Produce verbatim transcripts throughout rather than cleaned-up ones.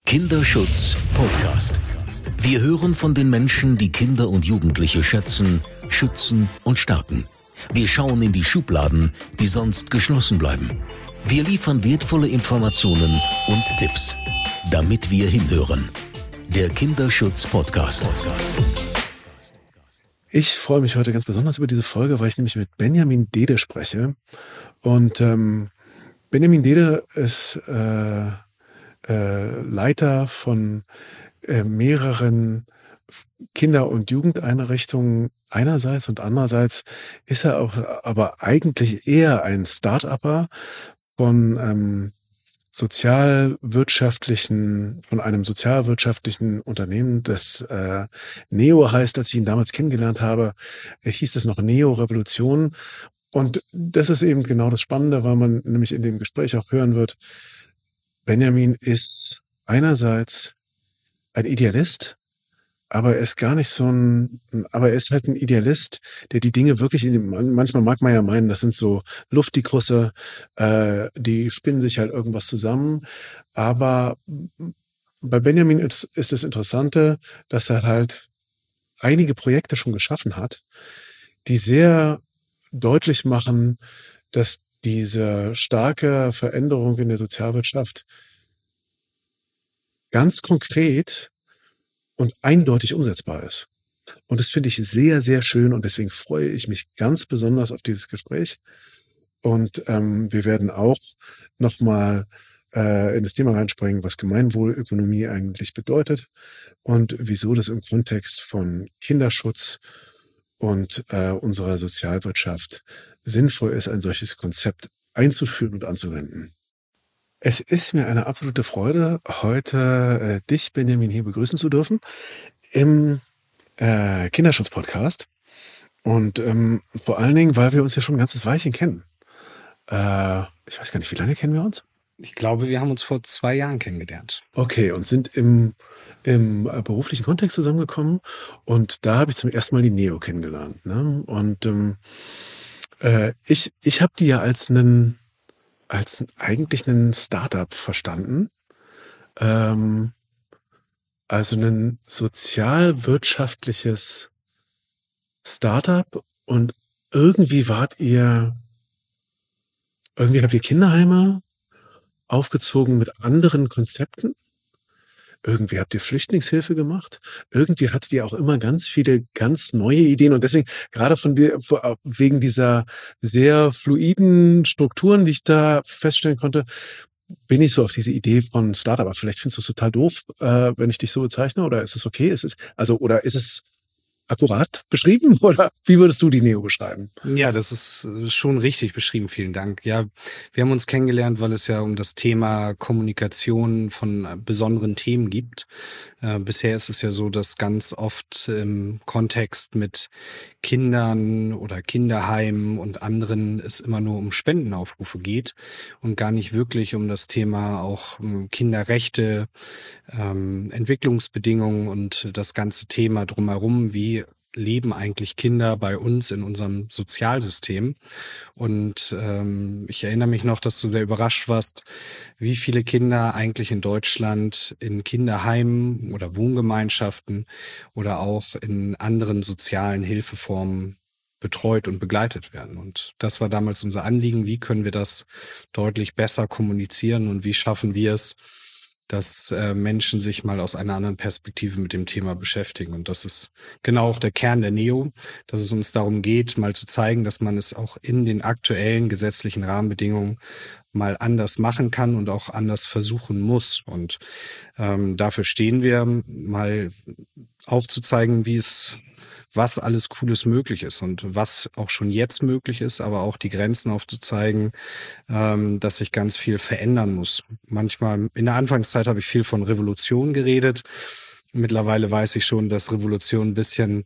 Kinderschutz Podcast. Wir hören von den Menschen, die Kinder und Jugendliche schätzen, schützen und stärken. Wir schauen in die Schubladen, die sonst geschlossen bleiben. Wir liefern wertvolle Informationen und Tipps, damit wir hinhören. Der Kinderschutz Podcast. Ich freue mich heute ganz besonders über diese Folge, weil ich nämlich mit Benjamin Dede spreche. Und ähm, Benjamin Dede ist äh, äh, Leiter von äh, mehreren Kinder- und Jugendeinrichtungen einerseits und andererseits ist er auch aber eigentlich eher ein Start-Upper von ähm, sozialwirtschaftlichen, von einem sozialwirtschaftlichen Unternehmen, das äh, Neo heißt. Als ich ihn damals kennengelernt habe, äh, hieß es noch Neo Revolution. Und das ist eben genau das Spannende, weil man nämlich in dem Gespräch auch hören wird, Benjamin ist einerseits ein Idealist, aber er ist gar nicht so ein, aber er ist halt ein Idealist, der die Dinge wirklich, in, manchmal mag man ja meinen, das sind so Luftdikusse, äh, die spinnen sich halt irgendwas zusammen. Aber bei Benjamin ist, ist das Interessante, dass er halt einige Projekte schon geschaffen hat, die sehr deutlich machen, dass diese starke Veränderung in der Sozialwirtschaft ganz konkret und eindeutig umsetzbar ist. Und das finde ich sehr, sehr schön und deswegen freue ich mich ganz besonders auf dieses Gespräch. Und ähm, wir werden auch nochmal äh, in das Thema reinspringen, was Gemeinwohlökonomie eigentlich bedeutet und wieso das im Kontext von Kinderschutz und äh, unserer Sozialwirtschaft sinnvoll ist, ein solches Konzept einzuführen und anzuwenden. Es ist mir eine absolute Freude, heute äh, dich, Benjamin, hier begrüßen zu dürfen im äh, Kinderschutz-Podcast. Und ähm, vor allen Dingen, weil wir uns ja schon ein ganzes Weilchen kennen. Äh, ich weiß gar nicht, wie lange kennen wir uns? Ich glaube, wir haben uns vor zwei Jahren kennengelernt. Okay, und sind im, im äh, beruflichen Kontext zusammengekommen. Und da habe ich zum ersten Mal die Neo kennengelernt. Ne? Und ähm, äh, ich, ich habe die ja als einen als eigentlich einen Startup verstanden. Ähm, also ein sozialwirtschaftliches Startup und irgendwie wart ihr, irgendwie habt ihr Kinderheime aufgezogen mit anderen Konzepten. Irgendwie habt ihr Flüchtlingshilfe gemacht. Irgendwie hattet ihr auch immer ganz viele ganz neue Ideen. Und deswegen, gerade von dir, wegen dieser sehr fluiden Strukturen, die ich da feststellen konnte, bin ich so auf diese Idee von Startup. Aber vielleicht findest du es total doof, äh, wenn ich dich so bezeichne. Oder ist es okay? Ist es, also, oder ist es akkurat beschrieben? Oder wie würdest du die Neo beschreiben? Ja, das ist schon richtig beschrieben. Vielen Dank. Ja, wir haben uns kennengelernt, weil es ja um das Thema Kommunikation von besonderen Themen gibt. Äh, bisher ist es ja so, dass ganz oft im Kontext mit Kindern oder Kinderheimen und anderen es immer nur um Spendenaufrufe geht und gar nicht wirklich um das Thema auch um Kinderrechte, ähm, Entwicklungsbedingungen und das ganze Thema drumherum, wie leben eigentlich Kinder bei uns in unserem Sozialsystem. Und ähm, ich erinnere mich noch, dass du sehr überrascht warst, wie viele Kinder eigentlich in Deutschland in Kinderheimen oder Wohngemeinschaften oder auch in anderen sozialen Hilfeformen betreut und begleitet werden. Und das war damals unser Anliegen. Wie können wir das deutlich besser kommunizieren und wie schaffen wir es, dass äh, Menschen sich mal aus einer anderen Perspektive mit dem Thema beschäftigen. Und das ist genau auch der Kern der Neo, dass es uns darum geht, mal zu zeigen, dass man es auch in den aktuellen gesetzlichen Rahmenbedingungen mal anders machen kann und auch anders versuchen muss. Und ähm, dafür stehen wir, mal aufzuzeigen, wie es was alles Cooles möglich ist und was auch schon jetzt möglich ist, aber auch die Grenzen aufzuzeigen, ähm, dass sich ganz viel verändern muss. Manchmal, in der Anfangszeit habe ich viel von Revolution geredet. Mittlerweile weiß ich schon, dass Revolution ein bisschen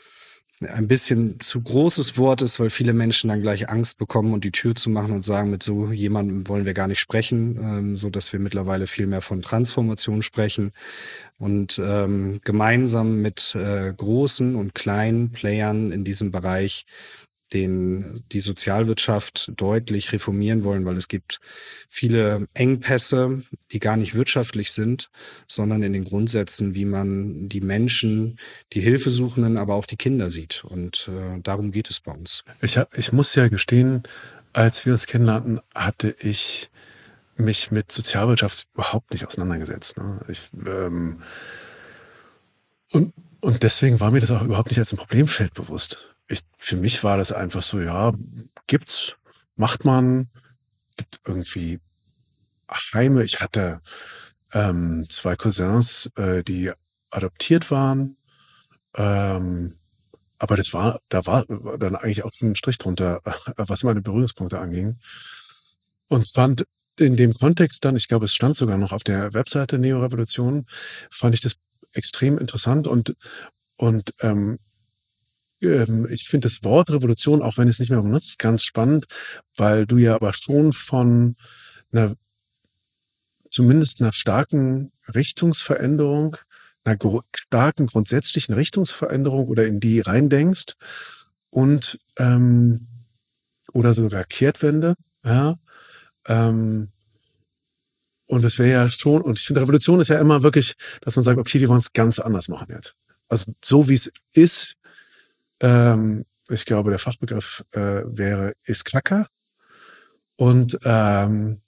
ein bisschen zu großes Wort ist, weil viele Menschen dann gleich Angst bekommen und die Tür zu machen und sagen, mit so jemandem wollen wir gar nicht sprechen, ähm, so dass wir mittlerweile viel mehr von Transformation sprechen und ähm, gemeinsam mit äh, großen und kleinen Playern in diesem Bereich den die Sozialwirtschaft deutlich reformieren wollen, weil es gibt viele Engpässe, die gar nicht wirtschaftlich sind, sondern in den Grundsätzen, wie man die Menschen, die Hilfesuchenden, aber auch die Kinder sieht. Und äh, darum geht es bei uns. Ich, hab, ich muss ja gestehen, als wir uns kennenlernten, hatte ich mich mit Sozialwirtschaft überhaupt nicht auseinandergesetzt. Ne? Ich, ähm, und, und deswegen war mir das auch überhaupt nicht als ein Problemfeld bewusst. Ich, für mich war das einfach so, ja, gibt's, macht man, gibt irgendwie Heime. Ich hatte ähm, zwei Cousins, äh, die adoptiert waren. Ähm, aber das war, da war dann eigentlich auch schon ein Strich drunter, was meine Berührungspunkte anging. Und fand in dem Kontext dann, ich glaube, es stand sogar noch auf der Webseite Neo-Revolution, fand ich das extrem interessant und, und ähm, ich finde das Wort Revolution, auch wenn es nicht mehr benutzt, ganz spannend, weil du ja aber schon von einer, zumindest einer starken Richtungsveränderung, einer gro- starken grundsätzlichen Richtungsveränderung oder in die reindenkst und ähm, oder sogar Kehrtwende, ja. Ähm, und es wäre ja schon, und ich finde, Revolution ist ja immer wirklich, dass man sagt, okay, wir wollen es ganz anders machen jetzt. Also so wie es ist. Ähm, ich glaube, der Fachbegriff äh, wäre ist Klacker. Und ähm,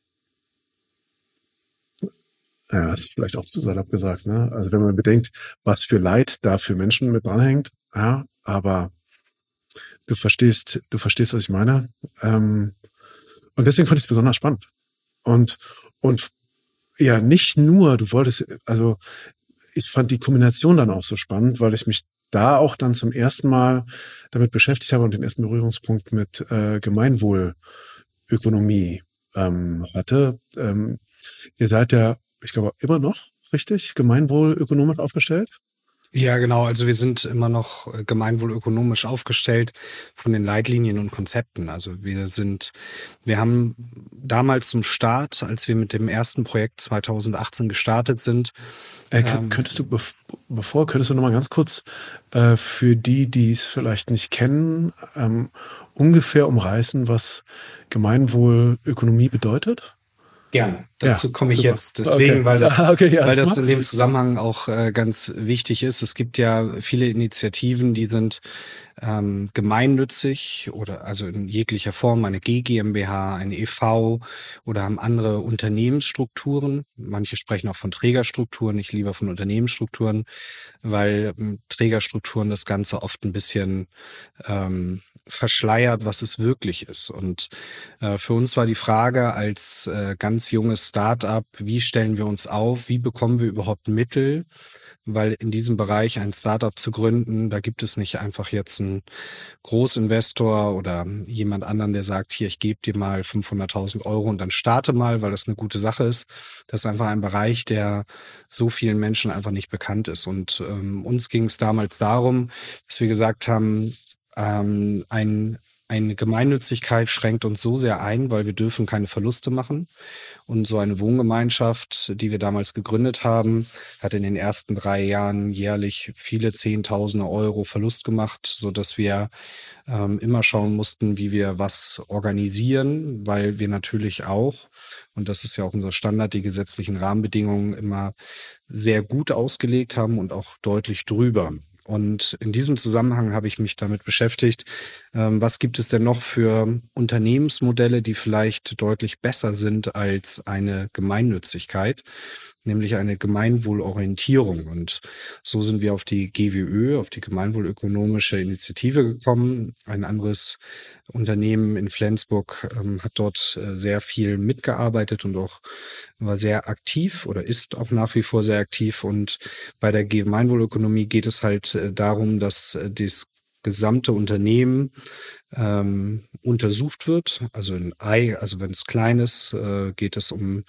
ja, ist vielleicht auch zu salopp gesagt, ne? Also wenn man bedenkt, was für Leid da für Menschen mit dranhängt, ja, aber du verstehst, du verstehst, was ich meine. Ähm, und deswegen fand ich es besonders spannend. Und und ja, nicht nur, du wolltest, also ich fand die Kombination dann auch so spannend, weil ich mich da auch dann zum ersten Mal damit beschäftigt habe und den ersten Berührungspunkt mit äh, Gemeinwohlökonomie ähm, hatte. Ähm, ihr seid ja, ich glaube, immer noch richtig gemeinwohlökonomisch aufgestellt. Ja, genau. Also wir sind immer noch äh, gemeinwohlökonomisch aufgestellt von den Leitlinien und Konzepten. Also wir sind, wir haben damals zum Start, als wir mit dem ersten Projekt zweitausendachtzehn gestartet sind. Äh, ähm, könntest du, bev- bevor, könntest du noch mal ganz kurz äh, für die, die es vielleicht nicht kennen, ähm, ungefähr umreißen, was Gemeinwohlökonomie bedeutet? Gern. Dazu Ja, komme ich super. jetzt deswegen, Okay. weil das, Ah, okay, ja, weil das mach. in dem Zusammenhang auch äh, ganz wichtig ist. Es gibt ja viele Initiativen, die sind ähm, gemeinnützig oder also in jeglicher Form, eine G GmbH, eine E V oder haben andere Unternehmensstrukturen. Manche sprechen auch von Trägerstrukturen, ich lieber von Unternehmensstrukturen, weil ähm, Trägerstrukturen das Ganze oft ein bisschen ähm, verschleiert, was es wirklich ist. Und äh, für uns war die Frage als äh, ganz junges Start-up, wie stellen wir uns auf, wie bekommen wir überhaupt Mittel, weil in diesem Bereich ein Start-up zu gründen, da gibt es nicht einfach jetzt einen Großinvestor oder jemand anderen, der sagt, hier, ich gebe dir mal fünfhunderttausend Euro und dann starte mal, weil das eine gute Sache ist. Das ist einfach ein Bereich, der so vielen Menschen einfach nicht bekannt ist. Und ähm, uns ging es damals darum, dass wir gesagt haben, ähm, ein Eine Gemeinnützigkeit schränkt uns so sehr ein, weil wir dürfen keine Verluste machen. Und so eine Wohngemeinschaft, die wir damals gegründet haben, hat in den ersten drei Jahren jährlich viele Zehntausende Euro Verlust gemacht, so dass wir ähm, immer schauen mussten, wie wir was organisieren, weil wir natürlich auch, und das ist ja auch unser Standard, die gesetzlichen Rahmenbedingungen immer sehr gut ausgelegt haben und auch deutlich drüber. Und in diesem Zusammenhang habe ich mich damit beschäftigt, ähm, was gibt es denn noch für Unternehmensmodelle, die vielleicht deutlich besser sind als eine Gemeinnützigkeit, nämlich eine Gemeinwohlorientierung. Und so sind wir auf die G W Ö, auf die Gemeinwohlökonomische Initiative gekommen. Ein anderes Unternehmen in Flensburg ähm, hat dort äh, sehr viel mitgearbeitet und auch war sehr aktiv oder ist auch nach wie vor sehr aktiv. Und bei der Gemeinwohlökonomie geht es halt äh, darum, dass äh, das gesamte Unternehmen ähm, untersucht wird. Also in Ei, also wenn es klein ist, äh, geht es um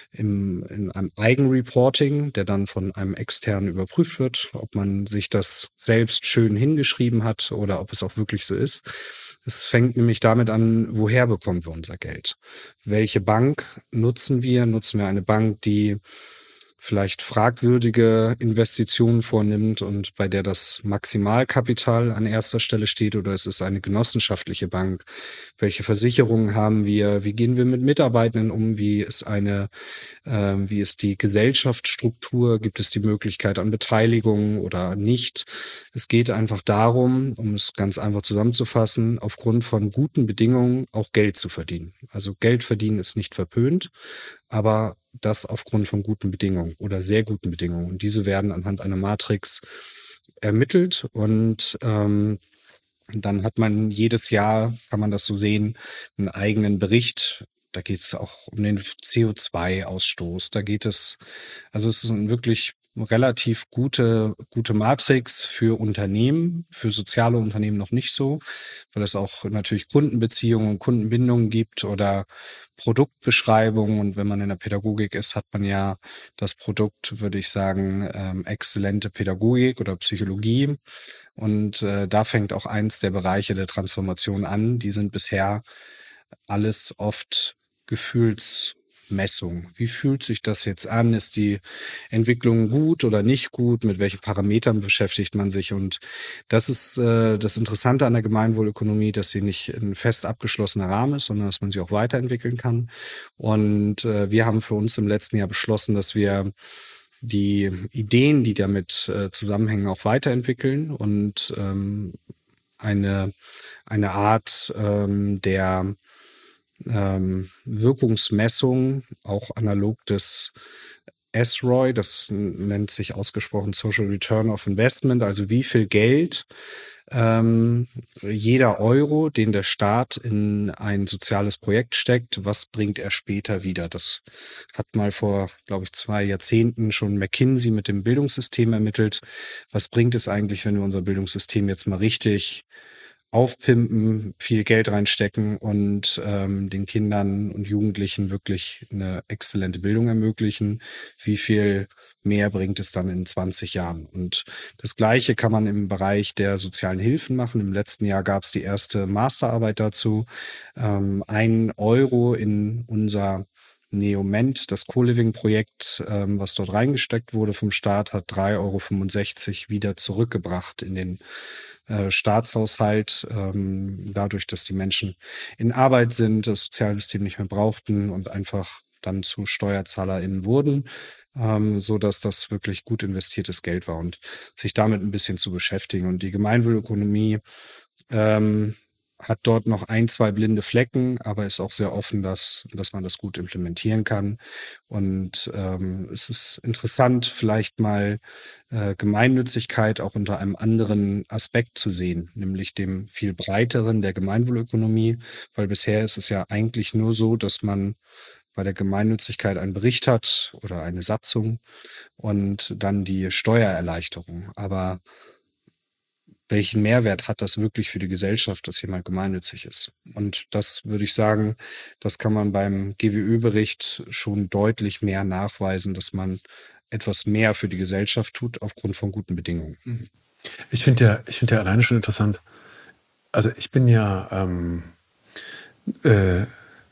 im, in einem Eigenreporting, der dann von einem externen überprüft wird, ob man sich das selbst schön hingeschrieben hat oder ob es auch wirklich so ist. Es fängt nämlich damit an, woher bekommen wir unser Geld? Welche Bank nutzen wir? Nutzen wir eine Bank, die vielleicht fragwürdige Investitionen vornimmt und bei der das Maximalkapital an erster Stelle steht, oder ist es eine genossenschaftliche Bank? Welche Versicherungen haben wir? Wie gehen wir mit Mitarbeitenden um? Wie ist eine, äh, wie ist die Gesellschaftsstruktur? Gibt es die Möglichkeit an Beteiligung oder nicht? Es geht einfach darum, um es ganz einfach zusammenzufassen, aufgrund von guten Bedingungen auch Geld zu verdienen. Also Geld verdienen ist nicht verpönt, aber das aufgrund von guten Bedingungen oder sehr guten Bedingungen. Und diese werden anhand einer Matrix ermittelt und ähm, dann hat man jedes Jahr, kann man das so sehen, einen eigenen Bericht. Da geht es auch um den C O zwei Ausstoß. Da geht es, also es ist ein wirklich relativ gute, gute Matrix für Unternehmen, für soziale Unternehmen noch nicht so, weil es auch natürlich Kundenbeziehungen und Kundenbindungen gibt oder Produktbeschreibungen. Und wenn man in der Pädagogik ist, hat man ja das Produkt, würde ich sagen, ähm, exzellente Pädagogik oder Psychologie. Und äh, da fängt auch eins der Bereiche der Transformation an. Die sind bisher alles oft Gefühlsmessung. Wie fühlt sich das jetzt an? Ist die Entwicklung gut oder nicht gut? Mit welchen Parametern beschäftigt man sich? Und das ist äh, das Interessante an der Gemeinwohlökonomie, dass sie nicht ein fest abgeschlossener Rahmen ist, sondern dass man sie auch weiterentwickeln kann. Und äh, wir haben für uns im letzten Jahr beschlossen, dass wir die Ideen, die damit äh, zusammenhängen, auch weiterentwickeln und ähm, eine, eine Art ähm, der ähm, Wirkungsmessung, auch analog des S R O I, das nennt sich ausgesprochen Social Return of Investment, also wie viel Geld ähm, jeder Euro, den der Staat in ein soziales Projekt steckt, was bringt er später wieder? Das hat mal vor, glaube ich, zwei Jahrzehnten schon McKinsey mit dem Bildungssystem ermittelt. Was bringt es eigentlich, wenn wir unser Bildungssystem jetzt mal richtig aufpimpen, viel Geld reinstecken und ähm, den Kindern und Jugendlichen wirklich eine exzellente Bildung ermöglichen? Wie viel mehr bringt es dann in zwanzig Jahren? Und das Gleiche kann man im Bereich der sozialen Hilfen machen. Im letzten Jahr gab es die erste Masterarbeit dazu. Ähm, ein Euro in unser Neoment, das Co-Living-Projekt, ähm, was dort reingesteckt wurde vom Staat, hat drei Euro fünfundsechzig wieder zurückgebracht in den äh, Staatshaushalt, ähm, dadurch, dass die Menschen in Arbeit sind, das Sozialsystem nicht mehr brauchten und einfach dann zu SteuerzahlerInnen wurden, ähm, so dass das wirklich gut investiertes Geld war und sich damit ein bisschen zu beschäftigen. Und die Gemeinwohlökonomie ähm, hat dort noch ein, zwei blinde Flecken, aber ist auch sehr offen, dass, dass man das gut implementieren kann. Und ähm, es ist interessant, vielleicht mal äh, Gemeinnützigkeit auch unter einem anderen Aspekt zu sehen, nämlich dem viel breiteren der Gemeinwohlökonomie, weil bisher ist es ja eigentlich nur so, dass man bei der Gemeinnützigkeit einen Bericht hat oder eine Satzung und dann die Steuererleichterung. Aber welchen Mehrwert hat das wirklich für die Gesellschaft, dass jemand gemeinnützig ist? Und das würde ich sagen, das kann man beim G W Ö-Bericht schon deutlich mehr nachweisen, dass man etwas mehr für die Gesellschaft tut aufgrund von guten Bedingungen. Ich finde ja, ich finde ja alleine schon interessant. Also ich bin ja ähm, äh,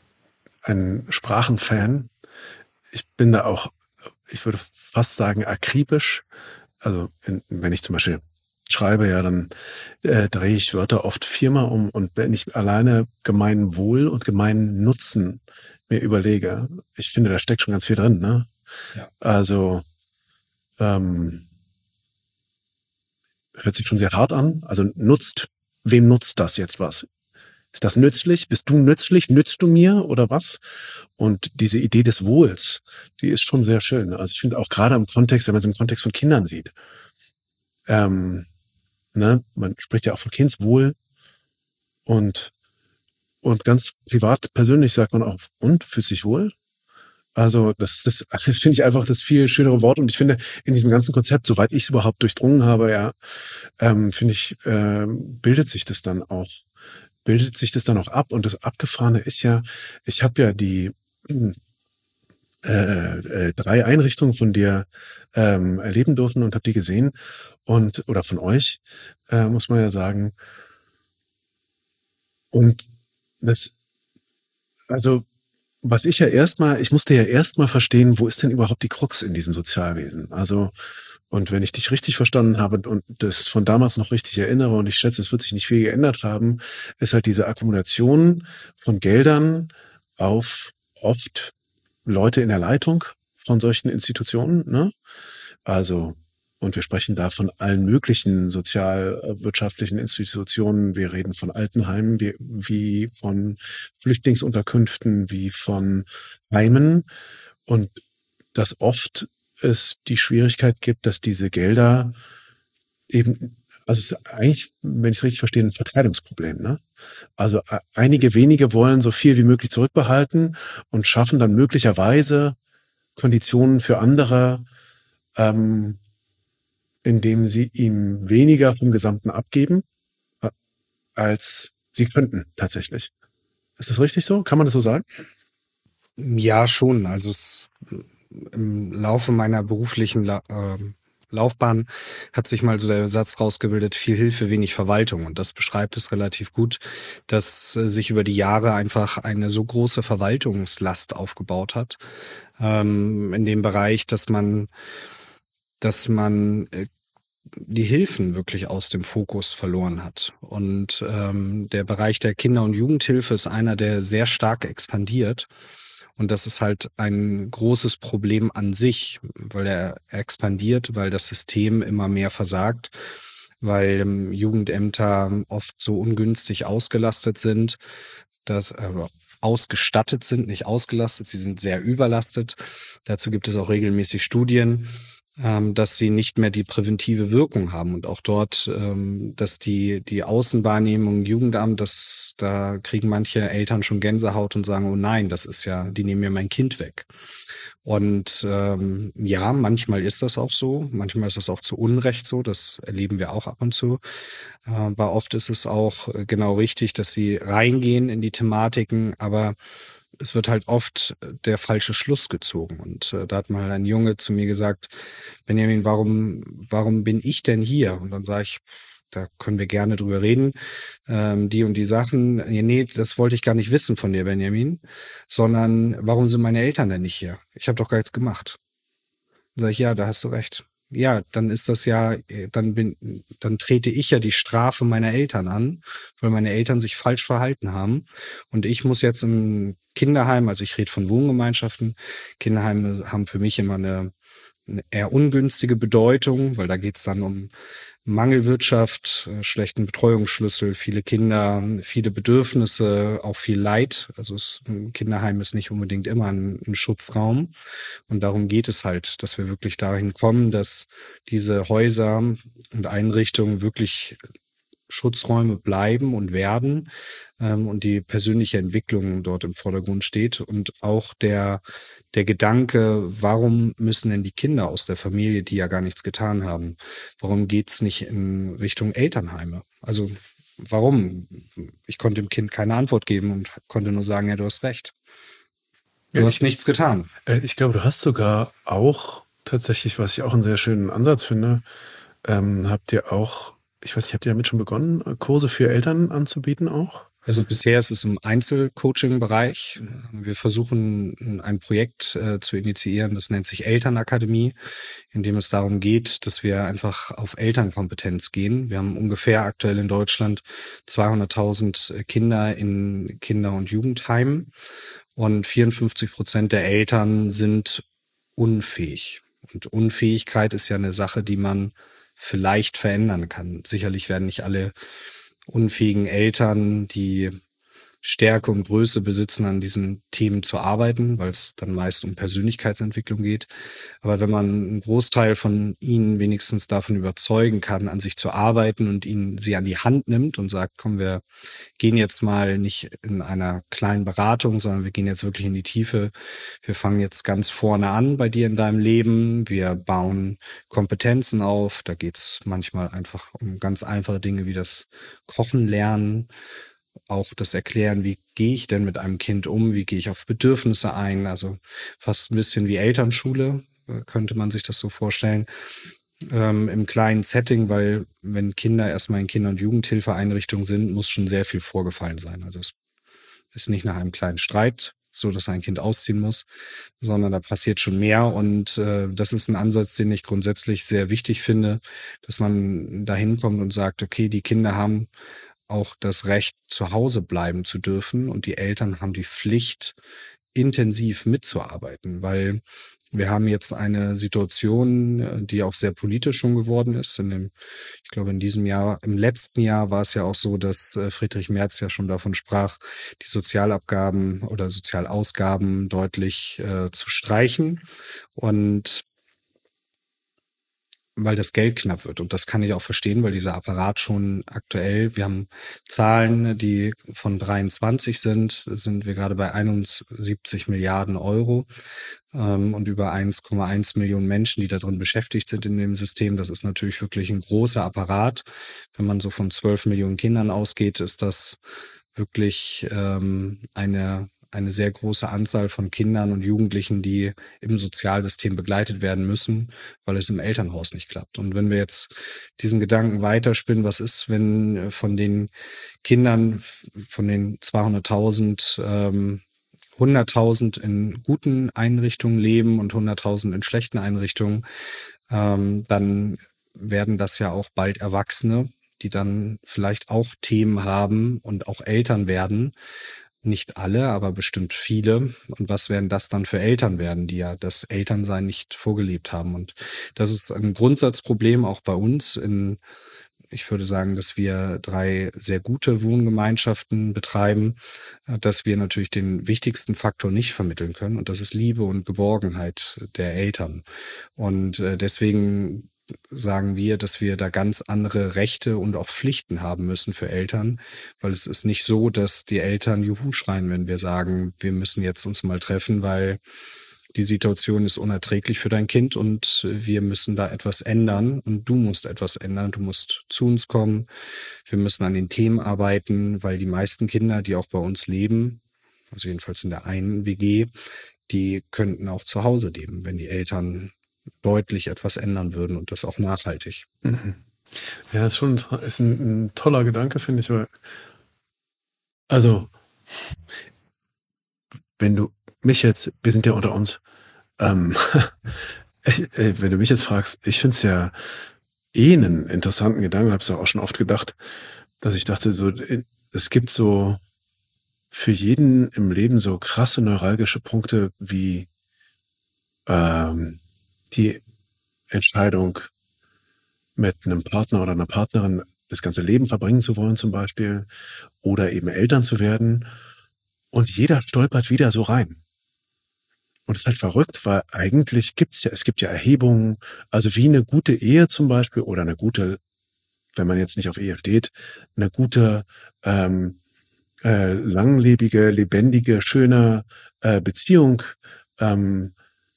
ein Sprachenfan. Ich bin da auch, ich würde fast sagen, akribisch. Also in, wenn ich zum Beispiel schreibe, ja, dann äh, drehe ich Wörter oft viermal um, und wenn ich alleine Gemeinwohl und Gemeinnutzen mir überlege, ich finde, da steckt schon ganz viel drin, ne? Ja. Also ähm, hört sich schon sehr hart an. Also nutzt, wem nutzt das jetzt was? Ist das nützlich? Bist du nützlich? Nützt du mir oder was? Und diese Idee des Wohls, die ist schon sehr schön. Also ich finde auch gerade im Kontext, wenn man es im Kontext von Kindern sieht, ähm, ne, man spricht ja auch von Kindswohl und, und ganz privat, persönlich sagt man auch, und, fühlt sich wohl? Also das, das finde ich einfach das viel schönere Wort und ich finde in diesem ganzen Konzept, soweit ich es überhaupt durchdrungen habe, ja, ähm, finde ich, äh, bildet sich das dann auch, bildet sich das dann auch ab und das Abgefahrene ist ja, ich habe ja die äh, äh, drei Einrichtungen von dir ähm, erleben dürfen und habe die gesehen und oder von euch, äh, muss man ja sagen. Und das, also was ich ja erstmal, ich musste ja erstmal verstehen, wo ist denn überhaupt die Krux in diesem Sozialwesen? Also, und wenn ich dich richtig verstanden habe und das von damals noch richtig erinnere, und ich schätze, es wird sich nicht viel geändert haben, ist halt diese Akkumulation von Geldern auf oft Leute in der Leitung von solchen Institutionen, ne? Also, und wir sprechen da von allen möglichen sozialwirtschaftlichen Institutionen. Wir reden von Altenheimen, wie, wie von Flüchtlingsunterkünften, wie von Heimen. Und dass oft es die Schwierigkeit gibt, dass diese Gelder eben, also es ist eigentlich, wenn ich es richtig verstehe, ein Verteilungsproblem, ne? Also äh, einige wenige wollen so viel wie möglich zurückbehalten und schaffen dann möglicherweise Konditionen für andere, ähm, indem sie ihm weniger vom Gesamten abgeben, äh, als sie könnten tatsächlich. Ist das richtig so? Kann man das so sagen? Ja, schon. Also es, im Laufe meiner beruflichen La äh, Laufbahn hat sich mal so der Satz rausgebildet: viel Hilfe, wenig Verwaltung. Und das beschreibt es relativ gut, dass äh, sich über die Jahre einfach eine so große Verwaltungslast aufgebaut hat, ähm, in dem Bereich, dass man, dass man äh, die Hilfen wirklich aus dem Fokus verloren hat. Und ähm, der Bereich der Kinder- und Jugendhilfe ist einer, der sehr stark expandiert. Und das ist halt ein großes Problem an sich, weil er expandiert, weil das System immer mehr versagt, weil ähm, Jugendämter oft so ungünstig ausgelastet sind, dass äh, ausgestattet sind, nicht ausgelastet, sie sind sehr überlastet. Dazu gibt es auch regelmäßig Studien, ähm, dass sie nicht mehr die präventive Wirkung haben. Und auch dort, ähm, dass die die Außenwahrnehmung Jugendamt, das da kriegen manche Eltern schon Gänsehaut und sagen: oh nein, das ist ja, die nehmen mir mein Kind weg. Und ähm, ja, manchmal ist das auch so, manchmal ist das auch zu Unrecht so, das erleben wir auch ab und zu. Aber oft ist es auch genau richtig, dass sie reingehen in die Thematiken, aber es wird halt oft der falsche Schluss gezogen. Und äh, da hat mal ein Junge zu mir gesagt: Benjamin, warum, warum bin ich denn hier? Und dann sage ich: da können wir gerne drüber reden, ähm, die und die Sachen. Nee, nee, das wollte ich gar nicht wissen von dir, Benjamin, sondern warum sind meine Eltern denn nicht hier? Ich habe doch gar nichts gemacht. Dann sage ich: ja, da hast du recht. Ja, dann ist das ja, dann bin, dann trete ich ja die Strafe meiner Eltern an, weil meine Eltern sich falsch verhalten haben. Und ich muss jetzt im Kinderheim, also ich rede von Wohngemeinschaften, Kinderheime haben für mich immer eine, eine eher ungünstige Bedeutung, weil da geht's dann um Mangelwirtschaft, äh, schlechten Betreuungsschlüssel, viele Kinder, viele Bedürfnisse, auch viel Leid. Also es, ein Kinderheim ist nicht unbedingt immer ein, ein Schutzraum. Und darum geht es halt, dass wir wirklich dahin kommen, dass diese Häuser und Einrichtungen wirklich Schutzräume bleiben und werden, ähm, und die persönliche Entwicklung dort im Vordergrund steht und auch der der Gedanke, warum müssen denn die Kinder aus der Familie, die ja gar nichts getan haben, warum geht's nicht in Richtung Elternheime? Also warum? Ich konnte dem Kind keine Antwort geben und konnte nur sagen: ja, du hast recht. Du Ja, hast ich, nichts getan. äh, ich glaube, du hast sogar auch tatsächlich, was ich auch einen sehr schönen Ansatz finde, ähm, habt ihr auch, ich weiß nicht, habt ihr damit schon begonnen, äh, Kurse für Eltern anzubieten auch? Also bisher ist es im Einzelcoaching-Bereich. Wir versuchen ein Projekt äh, zu initiieren, das nennt sich Elternakademie, in dem es darum geht, dass wir einfach auf Elternkompetenz gehen. Wir haben ungefähr aktuell in Deutschland zweihunderttausend Kinder in Kinder- und Jugendheimen und vierundfünfzig Prozent der Eltern sind unfähig. Und Unfähigkeit ist ja eine Sache, die man vielleicht verändern kann. Sicherlich werden nicht alle unfähigen Eltern, die Stärke und Größe besitzen, an diesen Themen zu arbeiten, weil es dann meist um Persönlichkeitsentwicklung geht. Aber wenn man einen Großteil von ihnen wenigstens davon überzeugen kann, an sich zu arbeiten und ihnen sie an die Hand nimmt und sagt: komm, wir gehen jetzt mal nicht in einer kleinen Beratung, sondern wir gehen jetzt wirklich in die Tiefe. Wir fangen jetzt ganz vorne an bei dir in deinem Leben. Wir bauen Kompetenzen auf. Da geht's manchmal einfach um ganz einfache Dinge wie das Kochen lernen, auch das Erklären, wie gehe ich denn mit einem Kind um, wie gehe ich auf Bedürfnisse ein, also fast ein bisschen wie Elternschule, könnte man sich das so vorstellen, ähm, im kleinen Setting, weil wenn Kinder erstmal in Kinder- und Jugendhilfeeinrichtungen sind, muss schon sehr viel vorgefallen sein. Also es ist nicht nach einem kleinen Streit, so, dass ein Kind ausziehen muss, sondern da passiert schon mehr. Und äh, das ist ein Ansatz, den ich grundsätzlich sehr wichtig finde, dass man da hinkommt und sagt, okay, die Kinder haben auch das Recht, zu Hause bleiben zu dürfen und die Eltern haben die Pflicht, intensiv mitzuarbeiten, weil wir haben jetzt eine Situation, die auch sehr politisch schon geworden ist. In dem, ich glaube, in diesem Jahr, im letzten Jahr war es ja auch so, dass Friedrich Merz ja schon davon sprach, die Sozialabgaben oder Sozialausgaben deutlich äh, zu streichen. Und weil das Geld knapp wird. Und das kann ich auch verstehen, weil dieser Apparat schon aktuell, wir haben Zahlen, die von dreiundzwanzig sind, sind wir gerade bei einundsiebzig Milliarden Euro ähm, und über eins Komma eins Millionen Menschen, die da drin beschäftigt sind in dem System. Das ist natürlich wirklich ein großer Apparat. Wenn man so von zwölf Millionen Kindern ausgeht, ist das wirklich ähm, eine eine sehr große Anzahl von Kindern und Jugendlichen, die im Sozialsystem begleitet werden müssen, weil es im Elternhaus nicht klappt. Und wenn wir jetzt diesen Gedanken weiterspinnen, was ist, wenn von den Kindern, von den zweihunderttausend, ähm, hunderttausend in guten Einrichtungen leben und hunderttausend in schlechten Einrichtungen, ähm, dann werden das ja auch bald Erwachsene, die dann vielleicht auch Themen haben und auch Eltern werden. Nicht alle, aber bestimmt viele. Und was werden das dann für Eltern werden, die ja das Elternsein nicht vorgelebt haben? Und das ist ein Grundsatzproblem auch bei uns. In, ich würde sagen, dass wir drei sehr gute Wohngemeinschaften betreiben, dass wir natürlich den wichtigsten Faktor nicht vermitteln können. Und das ist Liebe und Geborgenheit der Eltern. Und deswegen sagen wir, dass wir da ganz andere Rechte und auch Pflichten haben müssen für Eltern, weil es ist nicht so, dass die Eltern Juhu schreien, wenn wir sagen, wir müssen jetzt uns mal treffen, weil die Situation ist unerträglich für dein Kind und wir müssen da etwas ändern und du musst etwas ändern, du musst zu uns kommen, wir müssen an den Themen arbeiten, weil die meisten Kinder, die auch bei uns leben, also jedenfalls in der einen W G, die könnten auch zu Hause leben, wenn die Eltern deutlich etwas ändern würden und das auch nachhaltig. Mhm. Ja, ist schon ist ein, ein toller Gedanke, finde ich. Weil, also, wenn du mich jetzt, wir sind ja unter uns, ähm, wenn du mich jetzt fragst, ich finde es ja eh einen interessanten Gedanken, habe es ja auch schon oft gedacht, dass ich dachte, so, es gibt so für jeden im Leben so krasse neuralgische Punkte wie ähm, die Entscheidung, mit einem Partner oder einer Partnerin das ganze Leben verbringen zu wollen zum Beispiel oder eben Eltern zu werden. Und jeder stolpert wieder so rein. Und das ist halt verrückt, weil eigentlich gibt's ja, es gibt ja Erhebungen, also wie eine gute Ehe zum Beispiel oder eine gute, wenn man jetzt nicht auf Ehe steht, eine gute, ähm, äh, langlebige, lebendige, schöne äh, Beziehung ähm,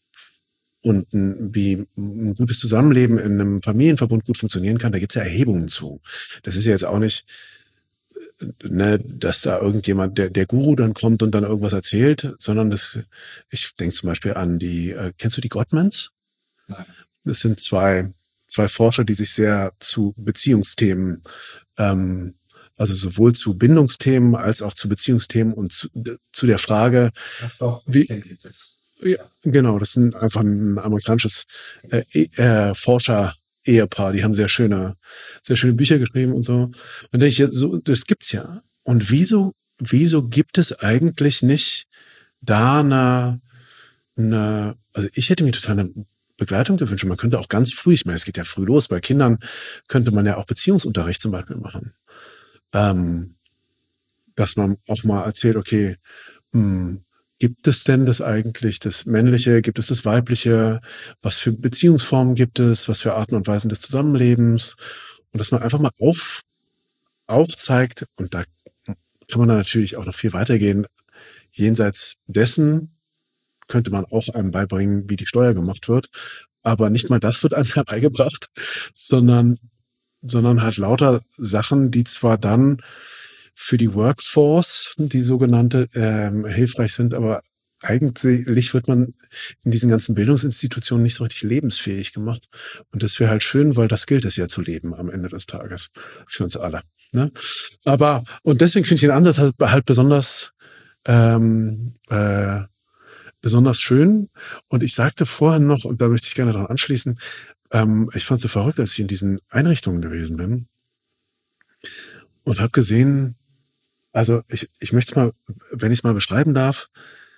und ein, wie ein gutes Zusammenleben in einem Familienverbund gut funktionieren kann, da gibt's ja Erhebungen zu. Das ist ja jetzt auch nicht, ne, dass da irgendjemand, der, der Guru dann kommt und dann irgendwas erzählt, sondern das, ich denke zum Beispiel an die, äh, kennst du die Gottmans? Nein. Das sind zwei, zwei Forscher, die sich sehr zu Beziehungsthemen, ähm, also sowohl zu Bindungsthemen als auch zu Beziehungsthemen und zu, zu der Frage, Ach doch, wie, gibt es. Ja, genau, das ist einfach ein amerikanisches äh, äh, Forscher-Ehepaar, die haben sehr schöne, sehr schöne Bücher geschrieben und so. Und denke ich, so, das gibt's ja. Und wieso, wieso gibt es eigentlich nicht da eine, eine, also ich hätte mir total eine Begleitung gewünscht. Man könnte auch ganz früh, ich meine, es geht ja früh los, bei Kindern könnte man ja auch Beziehungsunterricht zum Beispiel machen. Ähm, dass man auch mal erzählt, okay, mh, gibt es denn das eigentlich, das Männliche, gibt es das Weibliche, was für Beziehungsformen gibt es, was für Arten und Weisen des Zusammenlebens und dass man einfach mal auf, aufzeigt und da kann man dann natürlich auch noch viel weitergehen. Jenseits dessen könnte man auch einem beibringen, wie die Steuer gemacht wird, aber nicht mal das wird einem herbeigebracht, sondern, sondern halt lauter Sachen, die zwar dann für die Workforce, die sogenannte, ähm, hilfreich sind, aber eigentlich wird man in diesen ganzen Bildungsinstitutionen nicht so richtig lebensfähig gemacht. Und das wäre halt schön, weil das gilt es ja zu leben am Ende des Tages. Für uns alle. Ne? Aber, und deswegen finde ich den Ansatz halt, halt besonders ähm, äh, besonders schön. Und ich sagte vorhin noch, und da möchte ich gerne dran anschließen, ähm, ich fand es so verrückt, als ich in diesen Einrichtungen gewesen bin und habe gesehen, also ich, ich möchte es mal, wenn ich es mal beschreiben darf,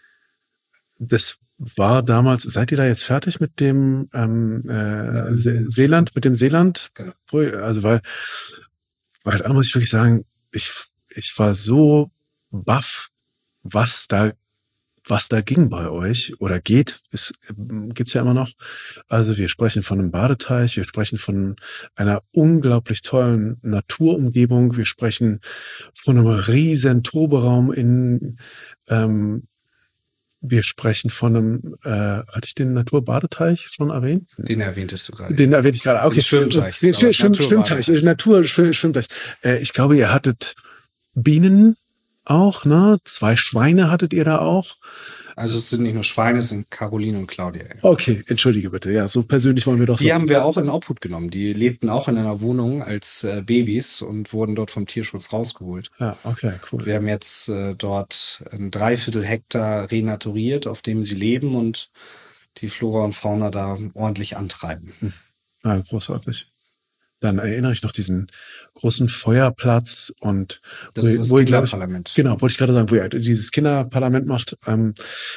das war damals, seid ihr da jetzt fertig mit dem ähm, äh, See- Seeland, mit dem Seeland? Genau. Also weil, weil da muss ich wirklich sagen, ich, ich war so baff, was da was da ging bei euch oder geht, es gibt's ja immer noch. Also wir sprechen von einem Badeteich, wir sprechen von einer unglaublich tollen Naturumgebung, wir sprechen von einem riesen Toberaum in, ähm, wir sprechen von einem, äh, hatte ich den Naturbadeteich schon erwähnt? Den erwähntest du gerade. Den erwähne ich gerade. Okay. Den Schwimmteich. Den Schwimm, Schwimm, Schwimmteich, Natur, Schwimm, Schwimmteich. Äh, ich glaube, ihr hattet Bienen auch, ne? Zwei Schweine hattet ihr da auch. Also es sind nicht nur Schweine, es sind Caroline und Claudia. Okay, entschuldige bitte. Ja, so persönlich wollen wir doch Die so. haben wir auch in Obhut genommen. Die lebten auch in einer Wohnung als äh, Babys und wurden dort vom Tierschutz rausgeholt. Ja, okay, cool. Wir haben jetzt äh, dort ein Dreiviertel Hektar renaturiert, auf dem sie leben und die Flora und Fauna da ordentlich antreiben. Hm. Ja, großartig. Dann erinnere ich noch diesen großen Feuerplatz und das wo, ist das wo Kinderparlament. Ich, genau, wollte ich gerade sagen, wo ihr dieses Kinderparlament macht. Ähm,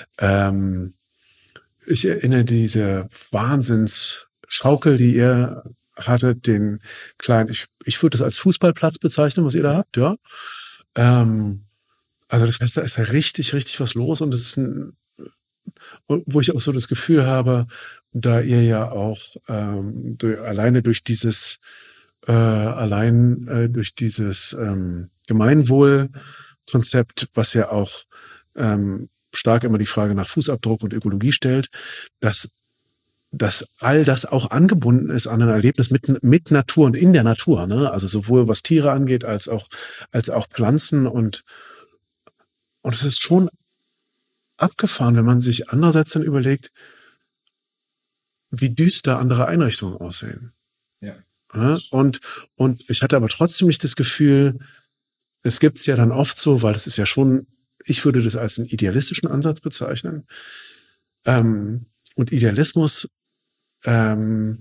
ähm, ich erinnere diese Wahnsinnsschaukel, die ihr hattet, den kleinen, ich, ich würde das als Fußballplatz bezeichnen, was ihr da habt, ja. Ähm, also das heißt, da ist ja richtig, richtig was los und das ist ein, wo ich auch so das Gefühl habe, da ihr ja auch ähm, durch, alleine durch dieses äh, allein äh, durch dieses ähm, Gemeinwohlkonzept, was ja auch ähm, stark immer die Frage nach Fußabdruck und Ökologie stellt, dass dass all das auch angebunden ist an ein Erlebnis mit mit Natur und in der Natur, ne? Also sowohl was Tiere angeht als auch als auch Pflanzen und und es ist schon abgefahren, wenn man sich andererseits dann überlegt, wie düster andere Einrichtungen aussehen. Ja. Ja, und, und ich hatte aber trotzdem nicht das Gefühl, es gibt's ja dann oft so, weil es ist ja schon, ich würde das als einen idealistischen Ansatz bezeichnen. Ähm, und Idealismus ähm,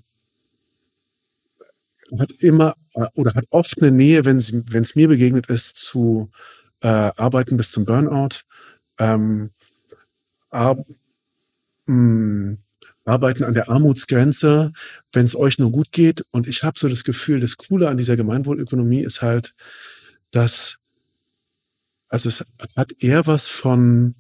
hat immer äh, oder hat oft eine Nähe, wenn es wenn es mir begegnet ist, zu äh, Arbeiten bis zum Burnout. Ähm, Ar mh, arbeiten an der Armutsgrenze, wenn es euch nur gut geht. Und ich habe so das Gefühl, das Coole an dieser Gemeinwohlökonomie ist halt, dass, also es hat eher was von,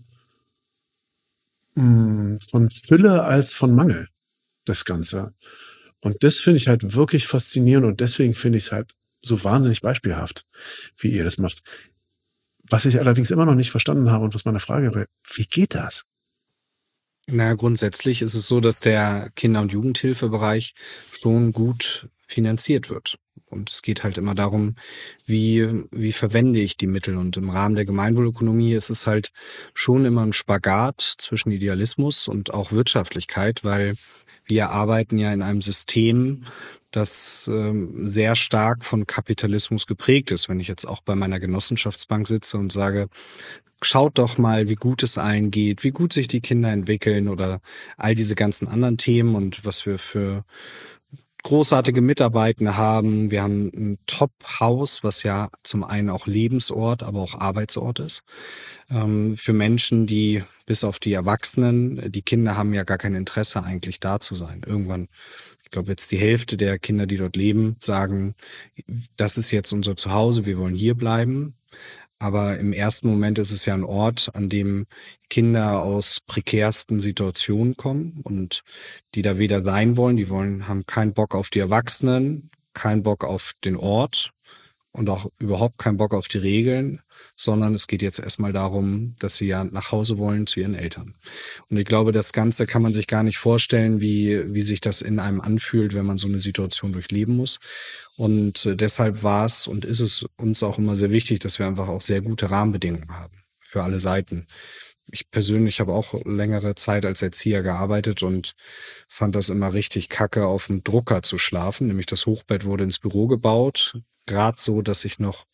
mh, von Fülle als von Mangel, das Ganze. Und das finde ich halt wirklich faszinierend und deswegen finde ich es halt so wahnsinnig beispielhaft, wie ihr das macht. Was ich allerdings immer noch nicht verstanden habe und was meine Frage wäre, wie geht das? Na, grundsätzlich ist es so, dass der Kinder- und Jugendhilfebereich schon gut finanziert wird. Und es geht halt immer darum, wie, wie verwende ich die Mittel. Und im Rahmen der Gemeinwohlökonomie ist es halt schon immer ein Spagat zwischen Idealismus und auch Wirtschaftlichkeit, weil wir arbeiten ja in einem System, das ähm, sehr stark von Kapitalismus geprägt ist. Wenn ich jetzt auch bei meiner Genossenschaftsbank sitze und sage, schaut doch mal, wie gut es allen geht, wie gut sich die Kinder entwickeln oder all diese ganzen anderen Themen und was wir für großartige Mitarbeitende haben. Wir haben ein Top-Haus, was ja zum einen auch Lebensort, aber auch Arbeitsort ist. Ähm, für Menschen, die bis auf die Erwachsenen, die Kinder haben ja gar kein Interesse eigentlich da zu sein. Irgendwann, ich glaube jetzt die Hälfte der Kinder, die dort leben, sagen, das ist jetzt unser Zuhause, wir wollen hier bleiben. Aber im ersten Moment ist es ja ein Ort, an dem Kinder aus prekärsten Situationen kommen und die da weder sein wollen, die wollen, haben keinen Bock auf die Erwachsenen, keinen Bock auf den Ort und auch überhaupt keinen Bock auf die Regeln, sondern es geht jetzt erstmal darum, dass sie ja nach Hause wollen zu ihren Eltern. Und ich glaube, das Ganze kann man sich gar nicht vorstellen, wie, wie sich das in einem anfühlt, wenn man so eine Situation durchleben muss. Und deshalb war es und ist es uns auch immer sehr wichtig, dass wir einfach auch sehr gute Rahmenbedingungen haben für alle Seiten. Ich persönlich habe auch längere Zeit als Erzieher gearbeitet und fand das immer richtig kacke, auf dem Drucker zu schlafen. Nämlich das Hochbett wurde ins Büro gebaut, gerade so, dass ich noch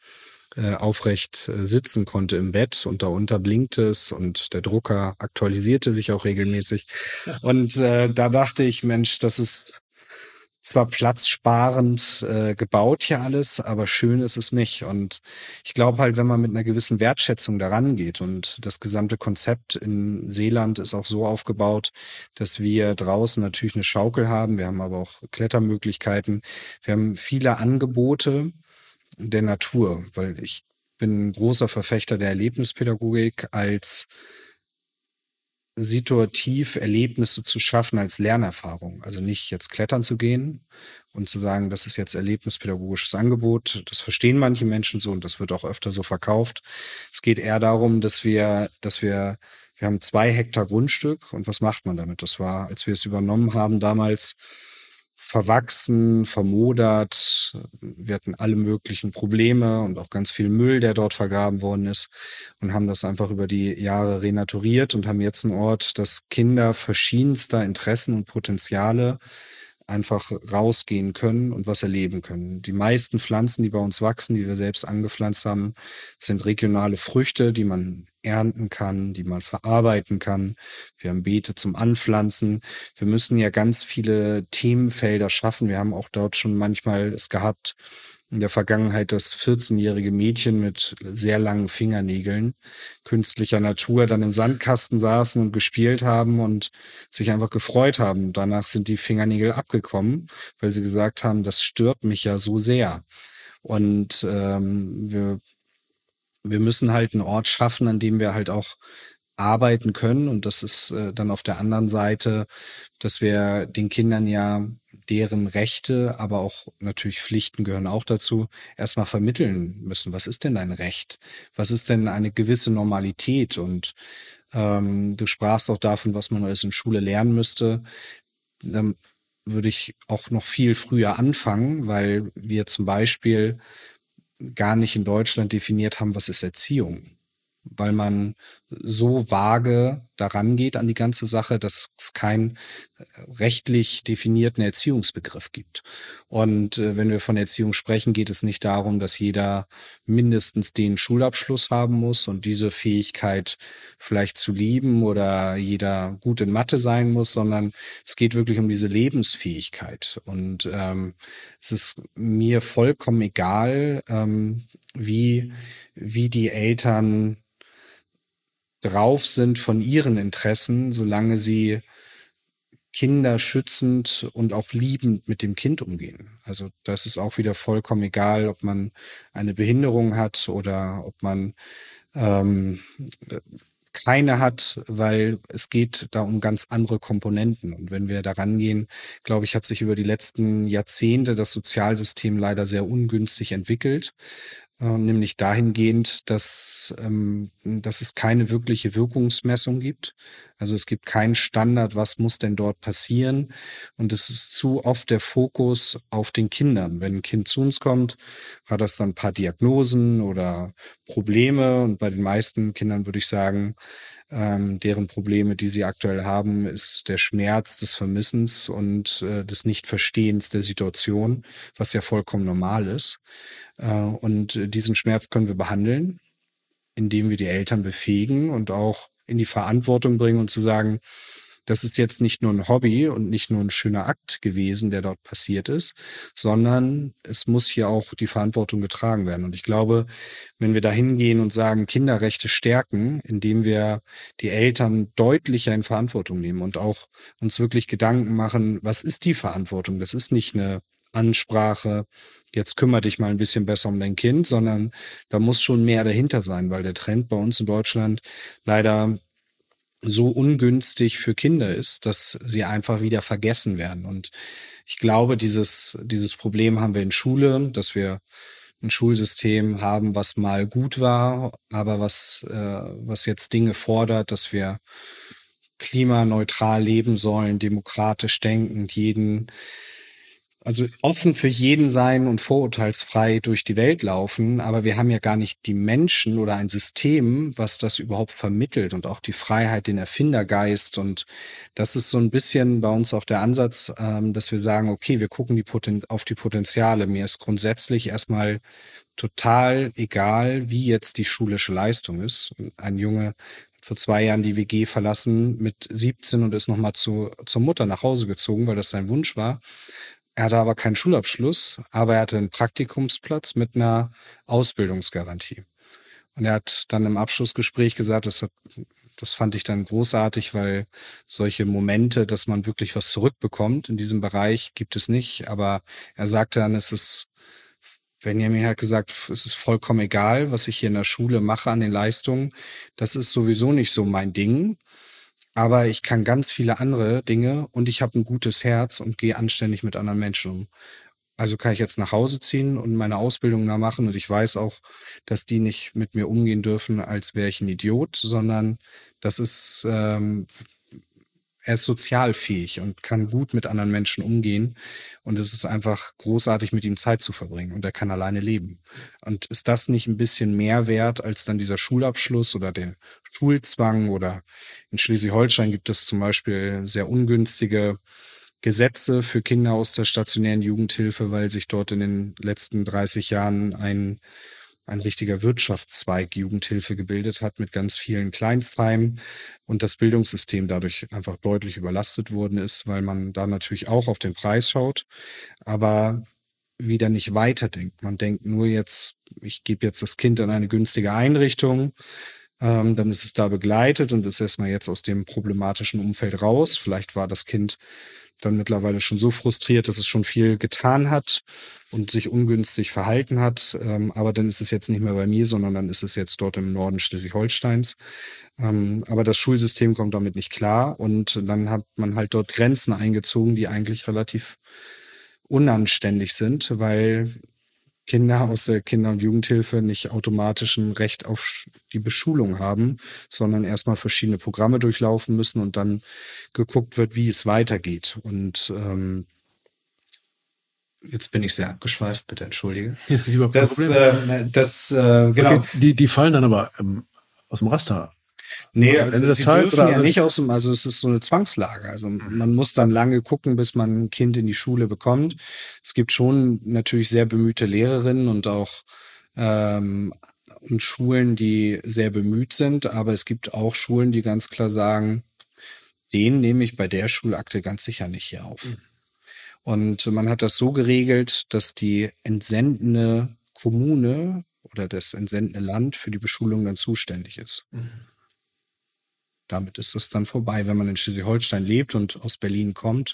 äh, aufrecht äh, sitzen konnte im Bett und darunter blinkte es und der Drucker aktualisierte sich auch regelmäßig. Und äh, da dachte ich, Mensch, das ist zwar platzsparend äh, gebaut hier alles, aber schön ist es nicht. Und ich glaube halt, wenn man mit einer gewissen Wertschätzung daran geht und das gesamte Konzept in Seeland ist auch so aufgebaut, dass wir draußen natürlich eine Schaukel haben, wir haben aber auch Klettermöglichkeiten, wir haben viele Angebote der Natur, weil ich bin ein großer Verfechter der Erlebnispädagogik als situativ Erlebnisse zu schaffen als Lernerfahrung. Also nicht jetzt klettern zu gehen und zu sagen, das ist jetzt erlebnispädagogisches Angebot. Das verstehen manche Menschen so und das wird auch öfter so verkauft. Es geht eher darum, dass wir, dass wir, wir haben zwei Hektar Grundstück und was macht man damit? Das war, als wir es übernommen haben, damals verwachsen, vermodert. Wir hatten alle möglichen Probleme und auch ganz viel Müll, der dort vergraben worden ist und haben das einfach über die Jahre renaturiert und haben jetzt einen Ort, dass Kinder verschiedenster Interessen und Potenziale einfach rausgehen können und was erleben können. Die meisten Pflanzen, die bei uns wachsen, die wir selbst angepflanzt haben, sind regionale Früchte, die man ernten kann, die man verarbeiten kann. Wir haben Beete zum Anpflanzen. Wir müssen ja ganz viele Themenfelder schaffen. Wir haben auch dort schon manchmal es gehabt, in der Vergangenheit, dass vierzehnjährige Mädchen mit sehr langen Fingernägeln künstlicher Natur dann im Sandkasten saßen und gespielt haben und sich einfach gefreut haben. Danach sind die Fingernägel abgekommen, weil sie gesagt haben, das stört mich ja so sehr. Und ähm, wir, wir müssen halt einen Ort schaffen, an dem wir halt auch arbeiten können. Und das ist äh, dann auf der anderen Seite, dass wir den Kindern ja deren Rechte, aber auch natürlich Pflichten gehören auch dazu, erstmal vermitteln müssen. Was ist denn ein Recht? Was ist denn eine gewisse Normalität? Und ähm, du sprachst auch davon, was man alles in Schule lernen müsste. Dann würde ich auch noch viel früher anfangen, weil wir zum Beispiel gar nicht in Deutschland definiert haben, was ist Erziehung. Weil man so vage daran geht an die ganze Sache, dass es keinen rechtlich definierten Erziehungsbegriff gibt. Und äh, wenn wir von Erziehung sprechen, geht es nicht darum, dass jeder mindestens den Schulabschluss haben muss und diese Fähigkeit vielleicht zu lieben oder jeder gut in Mathe sein muss, sondern es geht wirklich um diese Lebensfähigkeit. Und ähm, es ist mir vollkommen egal, ähm, wie, wie die Eltern drauf sind von ihren Interessen, solange sie Kinder schützend und auch liebend mit dem Kind umgehen. Also das ist auch wieder vollkommen egal, ob man eine Behinderung hat oder ob man ähm, keine hat, weil es geht da um ganz andere Komponenten. Und wenn wir da rangehen, glaube ich, hat sich über die letzten Jahrzehnte das Sozialsystem leider sehr ungünstig entwickelt. Äh, nämlich dahingehend, dass, ähm, dass es keine wirkliche Wirkungsmessung gibt. Also es gibt keinen Standard, was muss denn dort passieren. Und es ist zu oft der Fokus auf den Kindern. Wenn ein Kind zu uns kommt, hat das dann ein paar Diagnosen oder Probleme. Und bei den meisten Kindern würde ich sagen, ähm, deren Probleme, die sie aktuell haben, ist der Schmerz des Vermissens und äh, des Nichtverstehens der Situation, was ja vollkommen normal ist. Äh, und diesen Schmerz können wir behandeln, indem wir die Eltern befähigen und auch in die Verantwortung bringen und zu sagen, das ist jetzt nicht nur ein Hobby und nicht nur ein schöner Akt gewesen, der dort passiert ist, sondern es muss hier auch die Verantwortung getragen werden. Und ich glaube, wenn wir da hingehen und sagen, Kinderrechte stärken, indem wir die Eltern deutlicher in Verantwortung nehmen und auch uns wirklich Gedanken machen, was ist die Verantwortung? Das ist nicht eine Ansprache, jetzt kümmere dich mal ein bisschen besser um dein Kind, sondern da muss schon mehr dahinter sein, weil der Trend bei uns in Deutschland leider so ungünstig für Kinder ist, dass sie einfach wieder vergessen werden. Und ich glaube, dieses, dieses Problem haben wir in Schule, dass wir ein Schulsystem haben, was mal gut war, aber was, äh, was jetzt Dinge fordert, dass wir klimaneutral leben sollen, demokratisch denkend, jeden also offen für jeden sein und vorurteilsfrei durch die Welt laufen, aber wir haben ja gar nicht die Menschen oder ein System, was das überhaupt vermittelt und auch die Freiheit, den Erfindergeist. Und das ist so ein bisschen bei uns auch der Ansatz, ähm, dass wir sagen, okay, wir gucken die Poten- auf die Potenziale. Mir ist grundsätzlich erstmal total egal, wie jetzt die schulische Leistung ist. Ein Junge hat vor zwei Jahren die W G verlassen mit siebzehn und ist nochmal zu, zur Mutter nach Hause gezogen, weil das sein Wunsch war. Er hatte aber keinen Schulabschluss, aber er hatte einen Praktikumsplatz mit einer Ausbildungsgarantie. Und er hat dann im Abschlussgespräch gesagt, das, hat, das fand ich dann großartig, weil solche Momente, dass man wirklich was zurückbekommt in diesem Bereich, gibt es nicht. Aber er sagte dann, es ist, Benjamin hat gesagt, es ist vollkommen egal, was ich hier in der Schule mache an den Leistungen. Das ist sowieso nicht so mein Ding. Aber ich kann ganz viele andere Dinge und ich habe ein gutes Herz und gehe anständig mit anderen Menschen um. Also kann ich jetzt nach Hause ziehen und meine Ausbildung da machen und ich weiß auch, dass die nicht mit mir umgehen dürfen, als wäre ich ein Idiot, sondern das ist, ähm, er ist sozialfähig und kann gut mit anderen Menschen umgehen und es ist einfach großartig, mit ihm Zeit zu verbringen und er kann alleine leben. Und ist das nicht ein bisschen mehr wert als dann dieser Schulabschluss oder der Schulzwang? Oder in Schleswig-Holstein gibt es zum Beispiel sehr ungünstige Gesetze für Kinder aus der stationären Jugendhilfe, weil sich dort in den letzten dreißig Jahren ein ein richtiger Wirtschaftszweig Jugendhilfe gebildet hat mit ganz vielen Kleinstheimen und das Bildungssystem dadurch einfach deutlich überlastet worden ist, weil man da natürlich auch auf den Preis schaut, aber wieder nicht weiterdenkt. Man denkt nur jetzt, ich gebe jetzt das Kind in eine günstige Einrichtung, ähm, dann ist es da begleitet und ist erstmal jetzt aus dem problematischen Umfeld raus. Vielleicht war das Kind dann mittlerweile schon so frustriert, dass es schon viel getan hat und sich ungünstig verhalten hat. Ähm, aber dann ist es jetzt nicht mehr bei mir, sondern dann ist es jetzt dort im Norden Schleswig-Holsteins. Ähm, aber das Schulsystem kommt damit nicht klar und dann hat man halt dort Grenzen eingezogen, die eigentlich relativ unanständig sind, weil Kinder aus der Kinder- und Jugendhilfe nicht automatisch ein Recht auf die Beschulung haben, sondern erstmal verschiedene Programme durchlaufen müssen und dann geguckt wird, wie es weitergeht. Und ähm, jetzt bin ich sehr abgeschweift, bitte entschuldige. Ja, das ist überhaupt kein Das, Problem. äh, das äh, genau. Okay, die, die fallen dann aber ähm, aus dem Raster. Nee, Am Ende des sie Tages, dürfen oder ja also- nicht aus dem, also es ist so eine Zwangslage. Also man muss dann lange gucken, bis man ein Kind in die Schule bekommt. Es gibt schon natürlich sehr bemühte Lehrerinnen und auch ähm, und Schulen, die sehr bemüht sind, aber es gibt auch Schulen, die ganz klar sagen, den nehme ich bei der Schulakte ganz sicher nicht hier auf. Mhm. Und man hat das so geregelt, dass die entsendende Kommune oder das entsendende Land für die Beschulung dann zuständig ist. Mhm. Damit ist es dann vorbei, wenn man in Schleswig-Holstein lebt und aus Berlin kommt.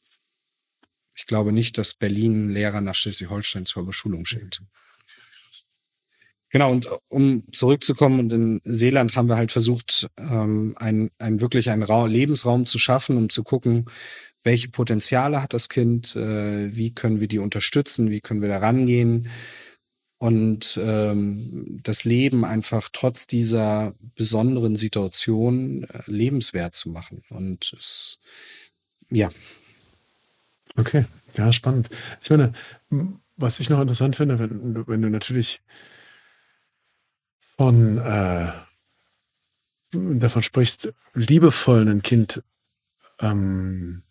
Ich glaube nicht, dass Berlin Lehrer nach Schleswig-Holstein zur Beschulung schickt. Genau, und um zurückzukommen, und in Seeland haben wir halt versucht, ähm, ein, ein wirklich einen Raum, Lebensraum zu schaffen, um zu gucken, welche Potenziale hat das Kind, äh, wie können wir die unterstützen, wie können wir da rangehen und ähm, das Leben einfach trotz dieser besonderen Situation äh, lebenswert zu machen. Und es, ja. Okay, ja, spannend. Ich meine, was ich noch interessant finde, wenn, wenn du natürlich von äh, davon sprichst, liebevoll ein Kind ähm,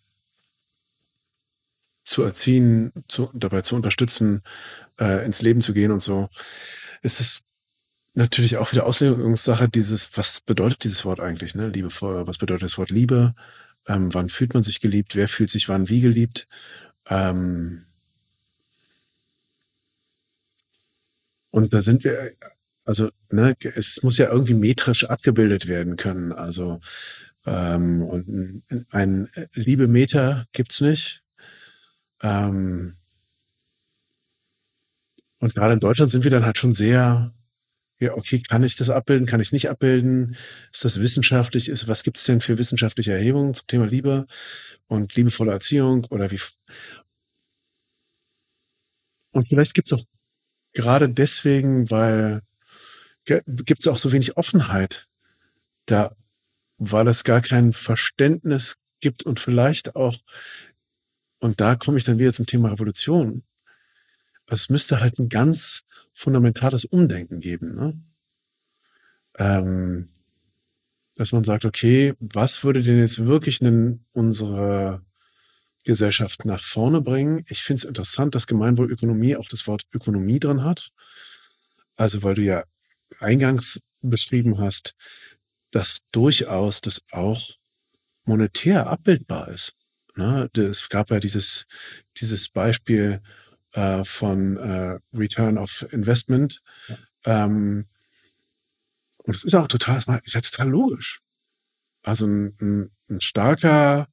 zu erziehen, zu, dabei zu unterstützen, äh, ins Leben zu gehen und so, ist es natürlich auch wieder Auslegungssache dieses, was bedeutet dieses Wort eigentlich, ne? Liebevoll, was bedeutet das Wort Liebe? Ähm, wann fühlt man sich geliebt? Wer fühlt sich wann wie geliebt? Ähm, und da sind wir, also, ne, es muss ja irgendwie metrisch abgebildet werden können. Also, ähm, und ein Liebemeter gibt's nicht. Ähm, und gerade in Deutschland sind wir dann halt schon sehr, ja, okay, kann ich das abbilden, kann ich es nicht abbilden? Ist das wissenschaftlich? Ist, was gibt's denn für wissenschaftliche Erhebungen zum Thema Liebe und liebevolle Erziehung oder wie? Und vielleicht gibt's auch gerade deswegen, weil gibt's auch so wenig Offenheit da, weil es gar kein Verständnis gibt und vielleicht auch und da komme ich dann wieder zum Thema Revolution. Also es müsste halt ein ganz fundamentales Umdenken geben, ne? Ähm, dass man sagt, okay, was würde denn jetzt wirklich in unsere Gesellschaft nach vorne bringen? Ich finde es interessant, dass Gemeinwohlökonomie auch das Wort Ökonomie drin hat. Also weil du ja eingangs beschrieben hast, dass durchaus das auch monetär abbildbar ist. Ne? Es gab ja dieses, dieses Beispiel äh, von äh, Return of Investment. Ja. Ähm, und es ist auch total, ist ja total logisch. Also ein, ein, ein starker,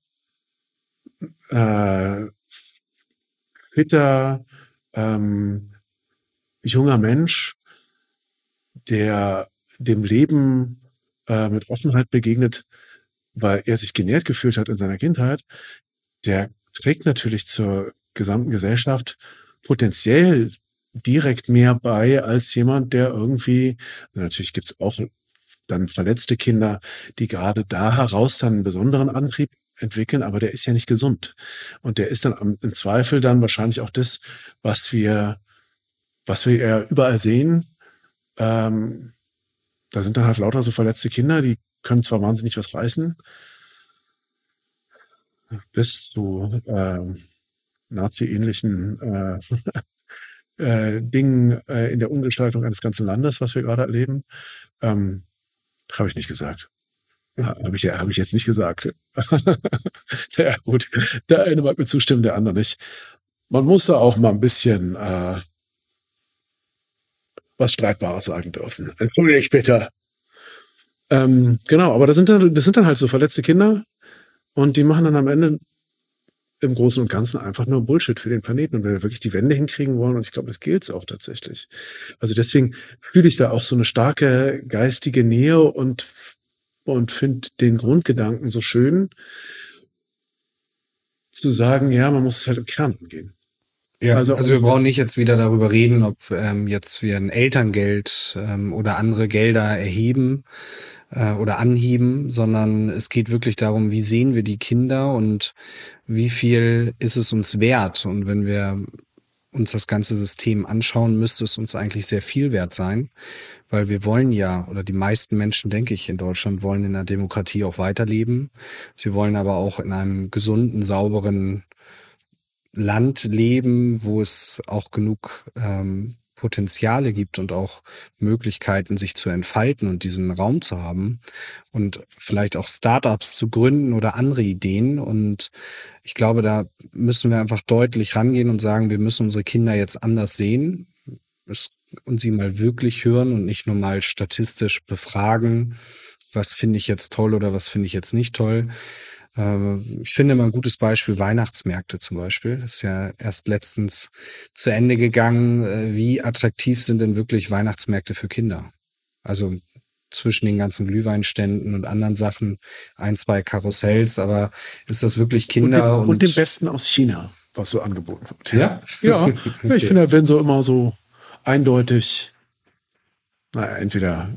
äh, fitter, ähm, junger Mensch, der dem Leben äh, mit Offenheit begegnet, weil er sich genährt gefühlt hat in seiner Kindheit, der trägt natürlich zur gesamten Gesellschaft potenziell direkt mehr bei als jemand, der irgendwie, natürlich gibt es auch dann verletzte Kinder, die gerade da heraus dann einen besonderen Antrieb entwickeln, aber der ist ja nicht gesund. Und der ist dann am, im Zweifel dann wahrscheinlich auch das, was wir, was wir ja überall sehen. Ähm, da sind dann halt lauter so verletzte Kinder, die können zwar wahnsinnig was reißen, bis zu äh, Nazi-ähnlichen äh, äh, Dingen äh, in der Umgestaltung eines ganzen Landes, was wir gerade erleben. Ähm, habe ich nicht gesagt. Habe ich, hab ich jetzt nicht gesagt. Ja gut, der eine mag mir zustimmen, der andere nicht. Man muss da auch mal ein bisschen äh, was Streitbares sagen dürfen. Entschuldigt bitte. Ähm, genau, aber das sind, dann, das sind dann halt so verletzte Kinder und die machen dann am Ende im Großen und Ganzen einfach nur Bullshit für den Planeten. Und wenn wir wirklich die Wende hinkriegen wollen, und ich glaube, das gilt es auch tatsächlich. Also deswegen fühle ich da auch so eine starke geistige Nähe und, und finde den Grundgedanken so schön, zu sagen, ja, man muss es halt im Kern angehen. Ja, also, also wir brauchen nicht jetzt wieder darüber reden, ob ähm, jetzt wir ein Elterngeld ähm, oder andere Gelder erheben äh, oder anheben, sondern es geht wirklich darum, wie sehen wir die Kinder und wie viel ist es uns wert. Und wenn wir uns das ganze System anschauen, müsste es uns eigentlich sehr viel wert sein, weil wir wollen ja, oder die meisten Menschen, denke ich, in Deutschland wollen in einer Demokratie auch weiterleben. Sie wollen aber auch in einem gesunden, sauberen Land leben, wo es auch genug ähm, Potenziale gibt und auch Möglichkeiten, sich zu entfalten und diesen Raum zu haben und vielleicht auch Startups zu gründen oder andere Ideen. Und ich glaube, da müssen wir einfach deutlich rangehen und sagen, wir müssen unsere Kinder jetzt anders sehen und sie mal wirklich hören und nicht nur mal statistisch befragen, was finde ich jetzt toll oder was finde ich jetzt nicht toll. Ich finde mal ein gutes Beispiel Weihnachtsmärkte zum Beispiel. Das ist ja erst letztens zu Ende gegangen. Wie attraktiv sind denn wirklich Weihnachtsmärkte für Kinder? Also zwischen den ganzen Glühweinständen und anderen Sachen, ein, zwei Karussells, aber ist das wirklich Kinder? Und, den, und, und den Besten aus China, was so angeboten wird. Ja? Ja, ja ich finde, da werden so immer so eindeutig, naja, entweder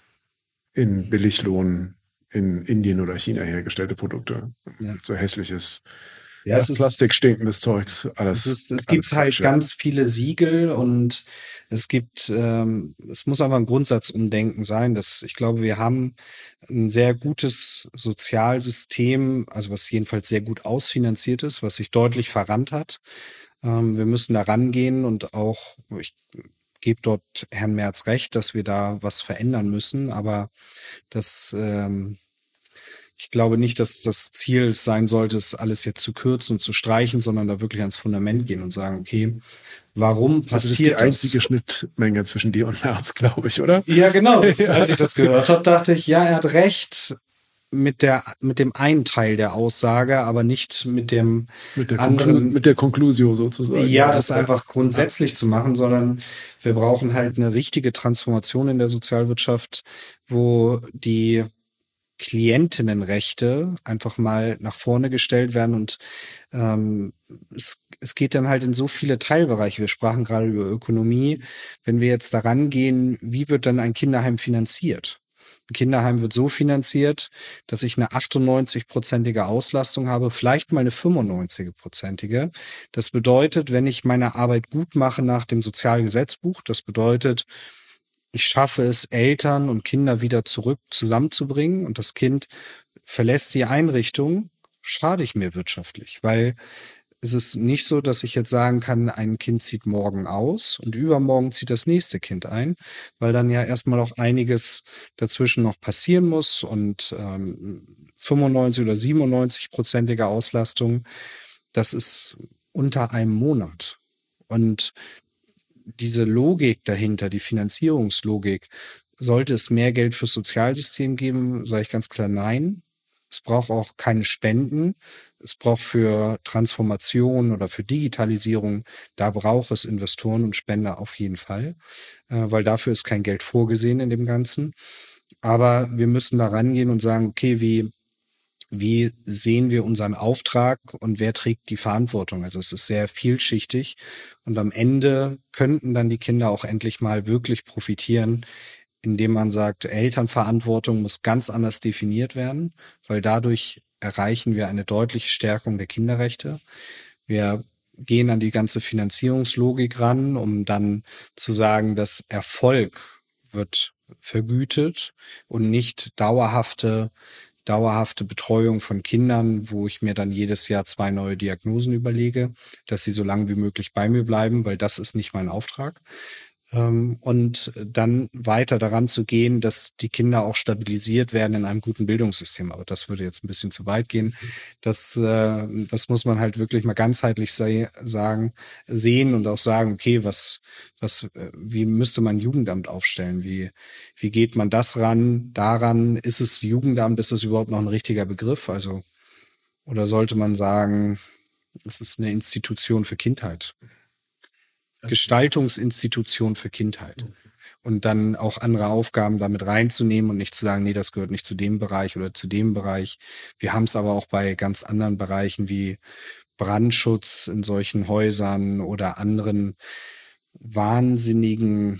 in Billiglohn in Indien oder China hergestellte Produkte. Ja. So hässliches, ja, das plastikstinkendes Zeugs. Alles, es, ist, es alles gibt halt falsch, ganz viele Siegel und es gibt, ähm, es muss aber ein Grundsatzumdenken sein, dass ich glaube, wir haben ein sehr gutes Sozialsystem, also was jedenfalls sehr gut ausfinanziert ist, was sich deutlich verrannt hat. Ähm, wir müssen da rangehen und auch, ich gebe dort Herrn Merz recht, dass wir da was verändern müssen, aber das, ähm, ich glaube nicht, dass das Ziel sein sollte, es alles jetzt zu kürzen und zu streichen, sondern da wirklich ans Fundament gehen und sagen, okay, warum passiert das? Das ist die einzige das? Schnittmenge zwischen dir und Merz, glaube ich, oder? Ja, genau. Das, als ich das gehört habe, dachte ich, ja, er hat recht mit der, mit dem einen Teil der Aussage, aber nicht mit dem mit der anderen. Konklu- mit der Conclusio sozusagen. Ja, das einfach grundsätzlich zu machen, sondern wir brauchen halt eine richtige Transformation in der Sozialwirtschaft, wo die Klientinnenrechte einfach mal nach vorne gestellt werden und ähm, es, es geht dann halt in so viele Teilbereiche. Wir sprachen gerade über Ökonomie. Wenn wir jetzt daran gehen, wie wird dann ein Kinderheim finanziert? Ein Kinderheim wird so finanziert, dass ich eine achtundneunzig-prozentige Auslastung habe, vielleicht mal eine fünfundneunzig-prozentige. Das bedeutet, wenn ich meine Arbeit gut mache nach dem Sozialgesetzbuch, das bedeutet, ich schaffe es, Eltern und Kinder wieder zurück zusammenzubringen und das Kind verlässt die Einrichtung, schade ich mir wirtschaftlich, weil es ist nicht so, dass ich jetzt sagen kann, ein Kind zieht morgen aus und übermorgen zieht das nächste Kind ein, weil dann ja erstmal auch einiges dazwischen noch passieren muss und ähm, fünfundneunzig oder siebenundneunzig-prozentige Auslastung, das ist unter einem Monat. Und diese Logik dahinter, die Finanzierungslogik, sollte es mehr Geld fürs Sozialsystem geben, sage ich ganz klar nein. Es braucht auch keine Spenden. Es braucht für Transformation oder für Digitalisierung, da braucht es Investoren und Spender auf jeden Fall, äh, weil dafür ist kein Geld vorgesehen in dem Ganzen. Aber wir müssen da rangehen und sagen, okay, wie, wie sehen wir unseren Auftrag und wer trägt die Verantwortung? Also es ist sehr vielschichtig und am Ende könnten dann die Kinder auch endlich mal wirklich profitieren, indem man sagt, Elternverantwortung muss ganz anders definiert werden, weil dadurch erreichen wir eine deutliche Stärkung der Kinderrechte. Wir gehen an die ganze Finanzierungslogik ran, um dann zu sagen, dass Erfolg wird vergütet und nicht dauerhafte, dauerhafte Betreuung von Kindern, wo ich mir dann jedes Jahr zwei neue Diagnosen überlege, dass sie so lange wie möglich bei mir bleiben, weil das ist nicht mein Auftrag. Und dann weiter daran zu gehen, dass die Kinder auch stabilisiert werden in einem guten Bildungssystem. Aber das würde jetzt ein bisschen zu weit gehen. Das, das muss man halt wirklich mal ganzheitlich sagen, sehen und auch sagen, okay, was, was, wie müsste man Jugendamt aufstellen? Wie, wie geht man das ran? Daran, ist es Jugendamt, ist es überhaupt noch ein richtiger Begriff? Also, oder sollte man sagen, es ist eine Institution für Kindheit? Gestaltungsinstitution für Kindheit. Und dann auch andere Aufgaben damit reinzunehmen und nicht zu sagen, nee, das gehört nicht zu dem Bereich oder zu dem Bereich. Wir haben es aber auch bei ganz anderen Bereichen wie Brandschutz in solchen Häusern oder anderen wahnsinnigen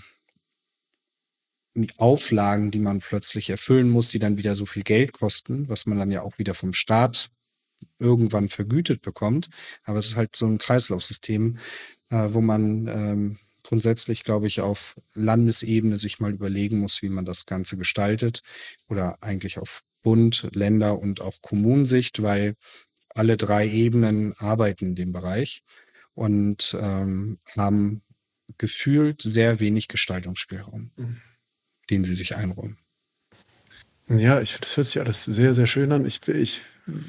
Auflagen, die man plötzlich erfüllen muss, die dann wieder so viel Geld kosten, was man dann ja auch wieder vom Staat irgendwann vergütet bekommt. Aber es ist halt so ein Kreislaufsystem, äh, wo man ähm, grundsätzlich, glaube ich, auf Landesebene sich mal überlegen muss, wie man das Ganze gestaltet oder eigentlich auf Bund, Länder und auch Kommunensicht, weil alle drei Ebenen arbeiten in dem Bereich und ähm, haben gefühlt sehr wenig Gestaltungsspielraum, mhm. den sie sich einräumen. Ja, ich, das hört sich alles sehr, sehr schön an. Ich, ich,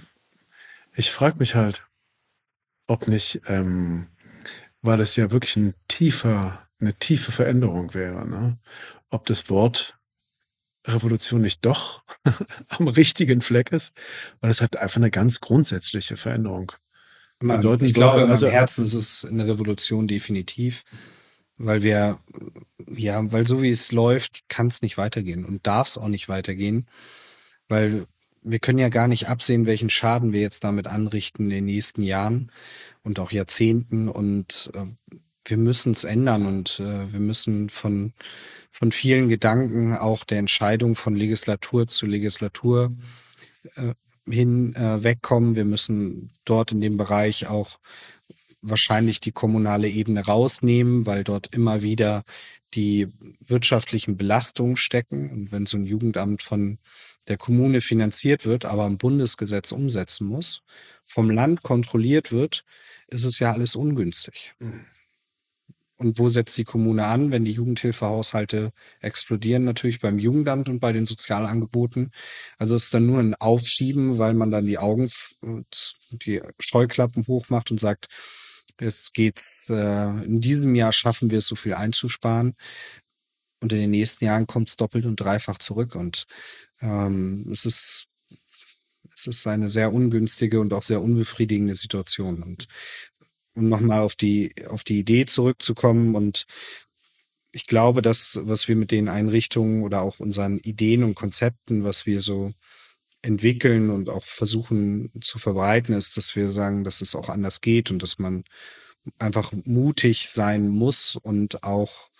ich frage mich halt, ob nicht, ähm, weil es ja wirklich ein tiefer, eine tiefe Veränderung wäre, ne? Ob das Wort Revolution nicht doch am richtigen Fleck ist, weil es hat einfach eine ganz grundsätzliche Veränderung. Man, ich glaube, also, im Herzen ist es eine Revolution definitiv, weil wir, ja, weil so wie es läuft, kann es nicht weitergehen und darf es auch nicht weitergehen, weil wir können ja gar nicht absehen, welchen Schaden wir jetzt damit anrichten in den nächsten Jahren und auch Jahrzehnten und äh, wir müssen es ändern und äh, wir müssen von von vielen Gedanken auch der Entscheidung von Legislatur zu Legislatur äh, hin äh, wegkommen. Wir müssen dort in dem Bereich auch wahrscheinlich die kommunale Ebene rausnehmen, weil dort immer wieder die wirtschaftlichen Belastungen stecken. Und wenn so ein Jugendamt von der Kommune finanziert wird, aber ein Bundesgesetz umsetzen muss, vom Land kontrolliert wird, ist es ja alles ungünstig. Mhm. Und wo setzt die Kommune an, wenn die Jugendhilfehaushalte explodieren? Natürlich beim Jugendamt und bei den Sozialangeboten. Also es ist dann nur ein Aufschieben, weil man dann die Augen, die Scheuklappen hochmacht und sagt, jetzt geht's, äh, in diesem Jahr schaffen wir es, so viel einzusparen. Und in den nächsten Jahren kommt es doppelt und dreifach zurück. Und ähm, es ist, es ist eine sehr ungünstige und auch sehr unbefriedigende Situation. Und um nochmal auf die, auf die Idee zurückzukommen. Und ich glaube, dass, was wir mit den Einrichtungen oder auch unseren Ideen und Konzepten, was wir so entwickeln und auch versuchen zu verbreiten, ist, dass wir sagen, dass es auch anders geht und dass man einfach mutig sein muss und auch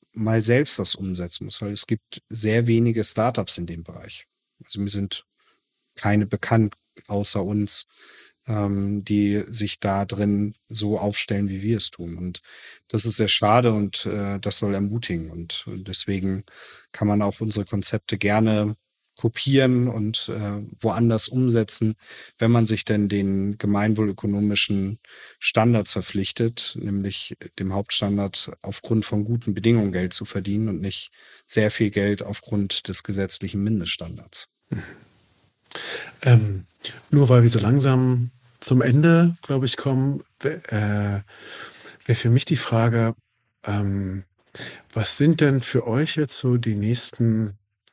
mal selbst das umsetzen muss, weil es gibt sehr wenige Startups in dem Bereich. Also mir sind keine bekannt außer uns, ähm, die sich da drin so aufstellen, wie wir es tun. Und das ist sehr schade und äh, das soll ermutigen. Und, und deswegen kann man auch unsere Konzepte gerne kopieren und äh, woanders umsetzen, wenn man sich denn den gemeinwohlökonomischen Standards verpflichtet, nämlich dem Hauptstandard aufgrund von guten Bedingungen Geld zu verdienen und nicht sehr viel Geld aufgrund des gesetzlichen Mindeststandards. Mhm. Ähm, nur weil wir so langsam zum Ende, glaube ich, kommen, äh, wäre für mich die Frage, ähm, was sind denn für euch jetzt so die nächsten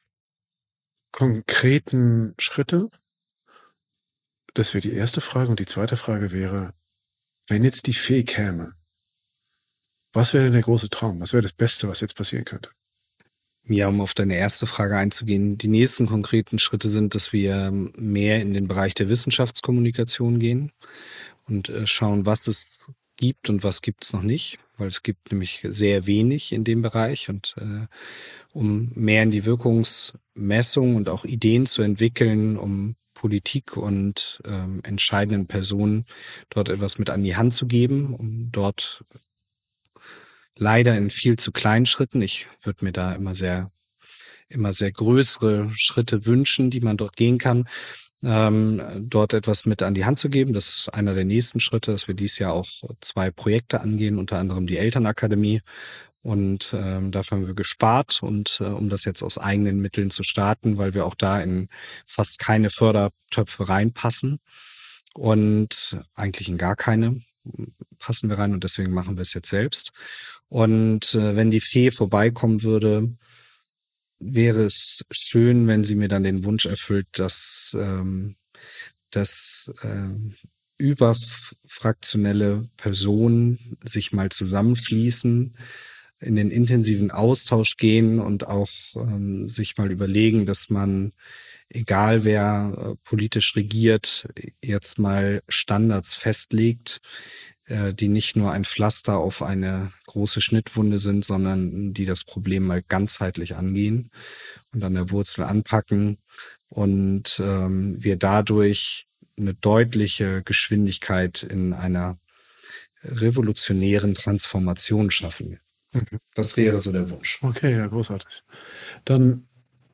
konkreten Schritte? Das wäre die erste Frage. Und die zweite Frage wäre, wenn jetzt die Fee käme, was wäre denn der große Traum? Was wäre das Beste, was jetzt passieren könnte? Ja, um auf deine erste Frage einzugehen, die nächsten konkreten Schritte sind, dass wir mehr in den Bereich der Wissenschaftskommunikation gehen und schauen, was es gibt und was gibt es noch nicht, weil es gibt nämlich sehr wenig in dem Bereich und äh, um mehr in die Wirkungsmessung und auch Ideen zu entwickeln, um Politik und ähm, entscheidenden Personen dort etwas mit an die Hand zu geben, um dort leider in viel zu kleinen Schritten, ich würde mir da immer sehr, immer sehr größere Schritte wünschen, die man dort gehen kann, ähm, dort etwas mit an die Hand zu geben. Das ist einer der nächsten Schritte, dass wir dieses Jahr auch zwei Projekte angehen, unter anderem die Elternakademie. Und ähm, dafür haben wir gespart und äh, um das jetzt aus eigenen Mitteln zu starten, weil wir auch da in fast keine Fördertöpfe reinpassen und eigentlich in gar keine passen wir rein und deswegen machen wir es jetzt selbst. Und äh, wenn die Fee vorbeikommen würde, wäre es schön, wenn sie mir dann den Wunsch erfüllt, dass, ähm, dass äh, überfraktionelle Personen sich mal zusammenschließen, in den intensiven Austausch gehen und auch ähm, sich mal überlegen, dass man, egal wer äh, politisch regiert, jetzt mal Standards festlegt, äh, die nicht nur ein Pflaster auf eine große Schnittwunde sind, sondern die das Problem mal ganzheitlich angehen und an der Wurzel anpacken und ähm, wir dadurch eine deutliche Geschwindigkeit in einer revolutionären Transformation schaffen. Das wäre so der Wunsch. Okay, ja, großartig. Dann,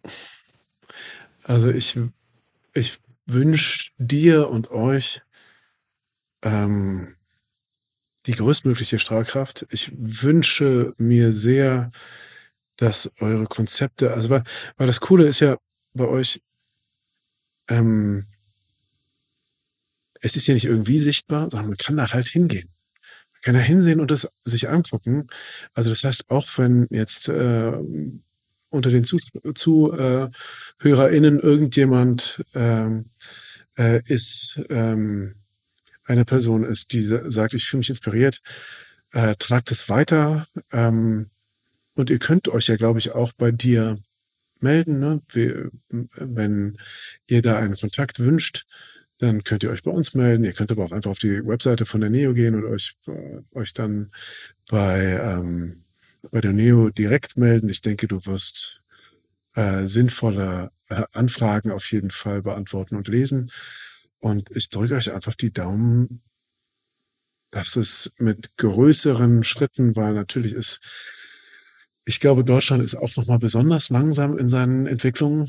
also ich, ich wünsche dir und euch ähm, die größtmögliche Strahlkraft. Ich wünsche mir sehr, dass eure Konzepte, also weil, weil das Coole ist ja bei euch, ähm, es ist ja nicht irgendwie sichtbar, sondern man kann da halt hingehen. Kann er hinsehen und das sich angucken. Also das heißt, auch wenn jetzt äh, unter den ZuhörerInnen irgendjemand ähm, äh, ist, ähm, eine Person ist, die sagt, ich fühle mich inspiriert, äh, tragt es weiter. Ähm, und ihr könnt euch ja, glaube ich, auch bei dir melden, ne? Wie, wenn ihr da einen Kontakt wünscht, dann könnt ihr euch bei uns melden. Ihr könnt aber auch einfach auf die Webseite von der Neo gehen und euch, äh, euch dann bei, ähm, bei der Neo direkt melden. Ich denke, du wirst äh, sinnvolle äh, Anfragen auf jeden Fall beantworten und lesen. Und ich drücke euch einfach die Daumen, dass es mit größeren Schritten, weil natürlich ist, ich glaube, Deutschland ist auch nochmal besonders langsam in seinen Entwicklungen.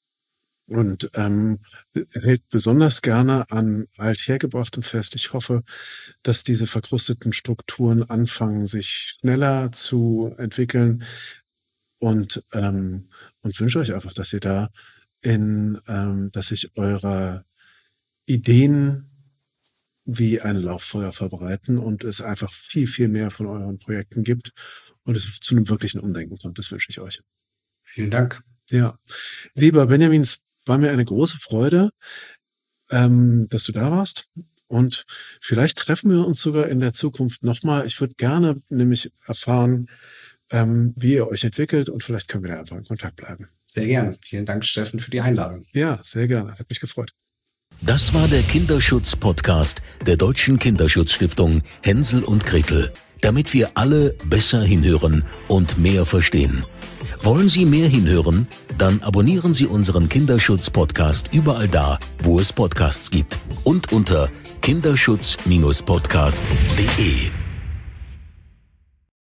Und ähm, hält besonders gerne an Althergebrachtem fest. Ich hoffe, dass diese verkrusteten Strukturen anfangen, sich schneller zu entwickeln. Und, ähm, und wünsche euch einfach, dass ihr da in, ähm, dass sich eure Ideen wie ein Lauffeuer verbreiten und es einfach viel, viel mehr von euren Projekten gibt und es zu einem wirklichen Umdenken kommt. Das wünsche ich euch. Vielen Dank. Ja, lieber Benjamin, war mir eine große Freude, ähm, dass du da warst. Und vielleicht treffen wir uns sogar in der Zukunft nochmal. Ich würde gerne nämlich erfahren, ähm, wie ihr euch entwickelt und vielleicht können wir da einfach in Kontakt bleiben. Sehr gerne. Vielen Dank, Steffen, für die Einladung. Ja, sehr gerne. Hat mich gefreut. Das war der Kinderschutz-Podcast der Deutschen Kinderschutzstiftung Hänsel und Gretel. damit wir alle besser hinhören und mehr verstehen. Wollen Sie mehr hinhören? Dann abonnieren Sie unseren Kinderschutz-Podcast überall da, wo es Podcasts gibt und unter kinderschutz Bindestrich podcast punkt de.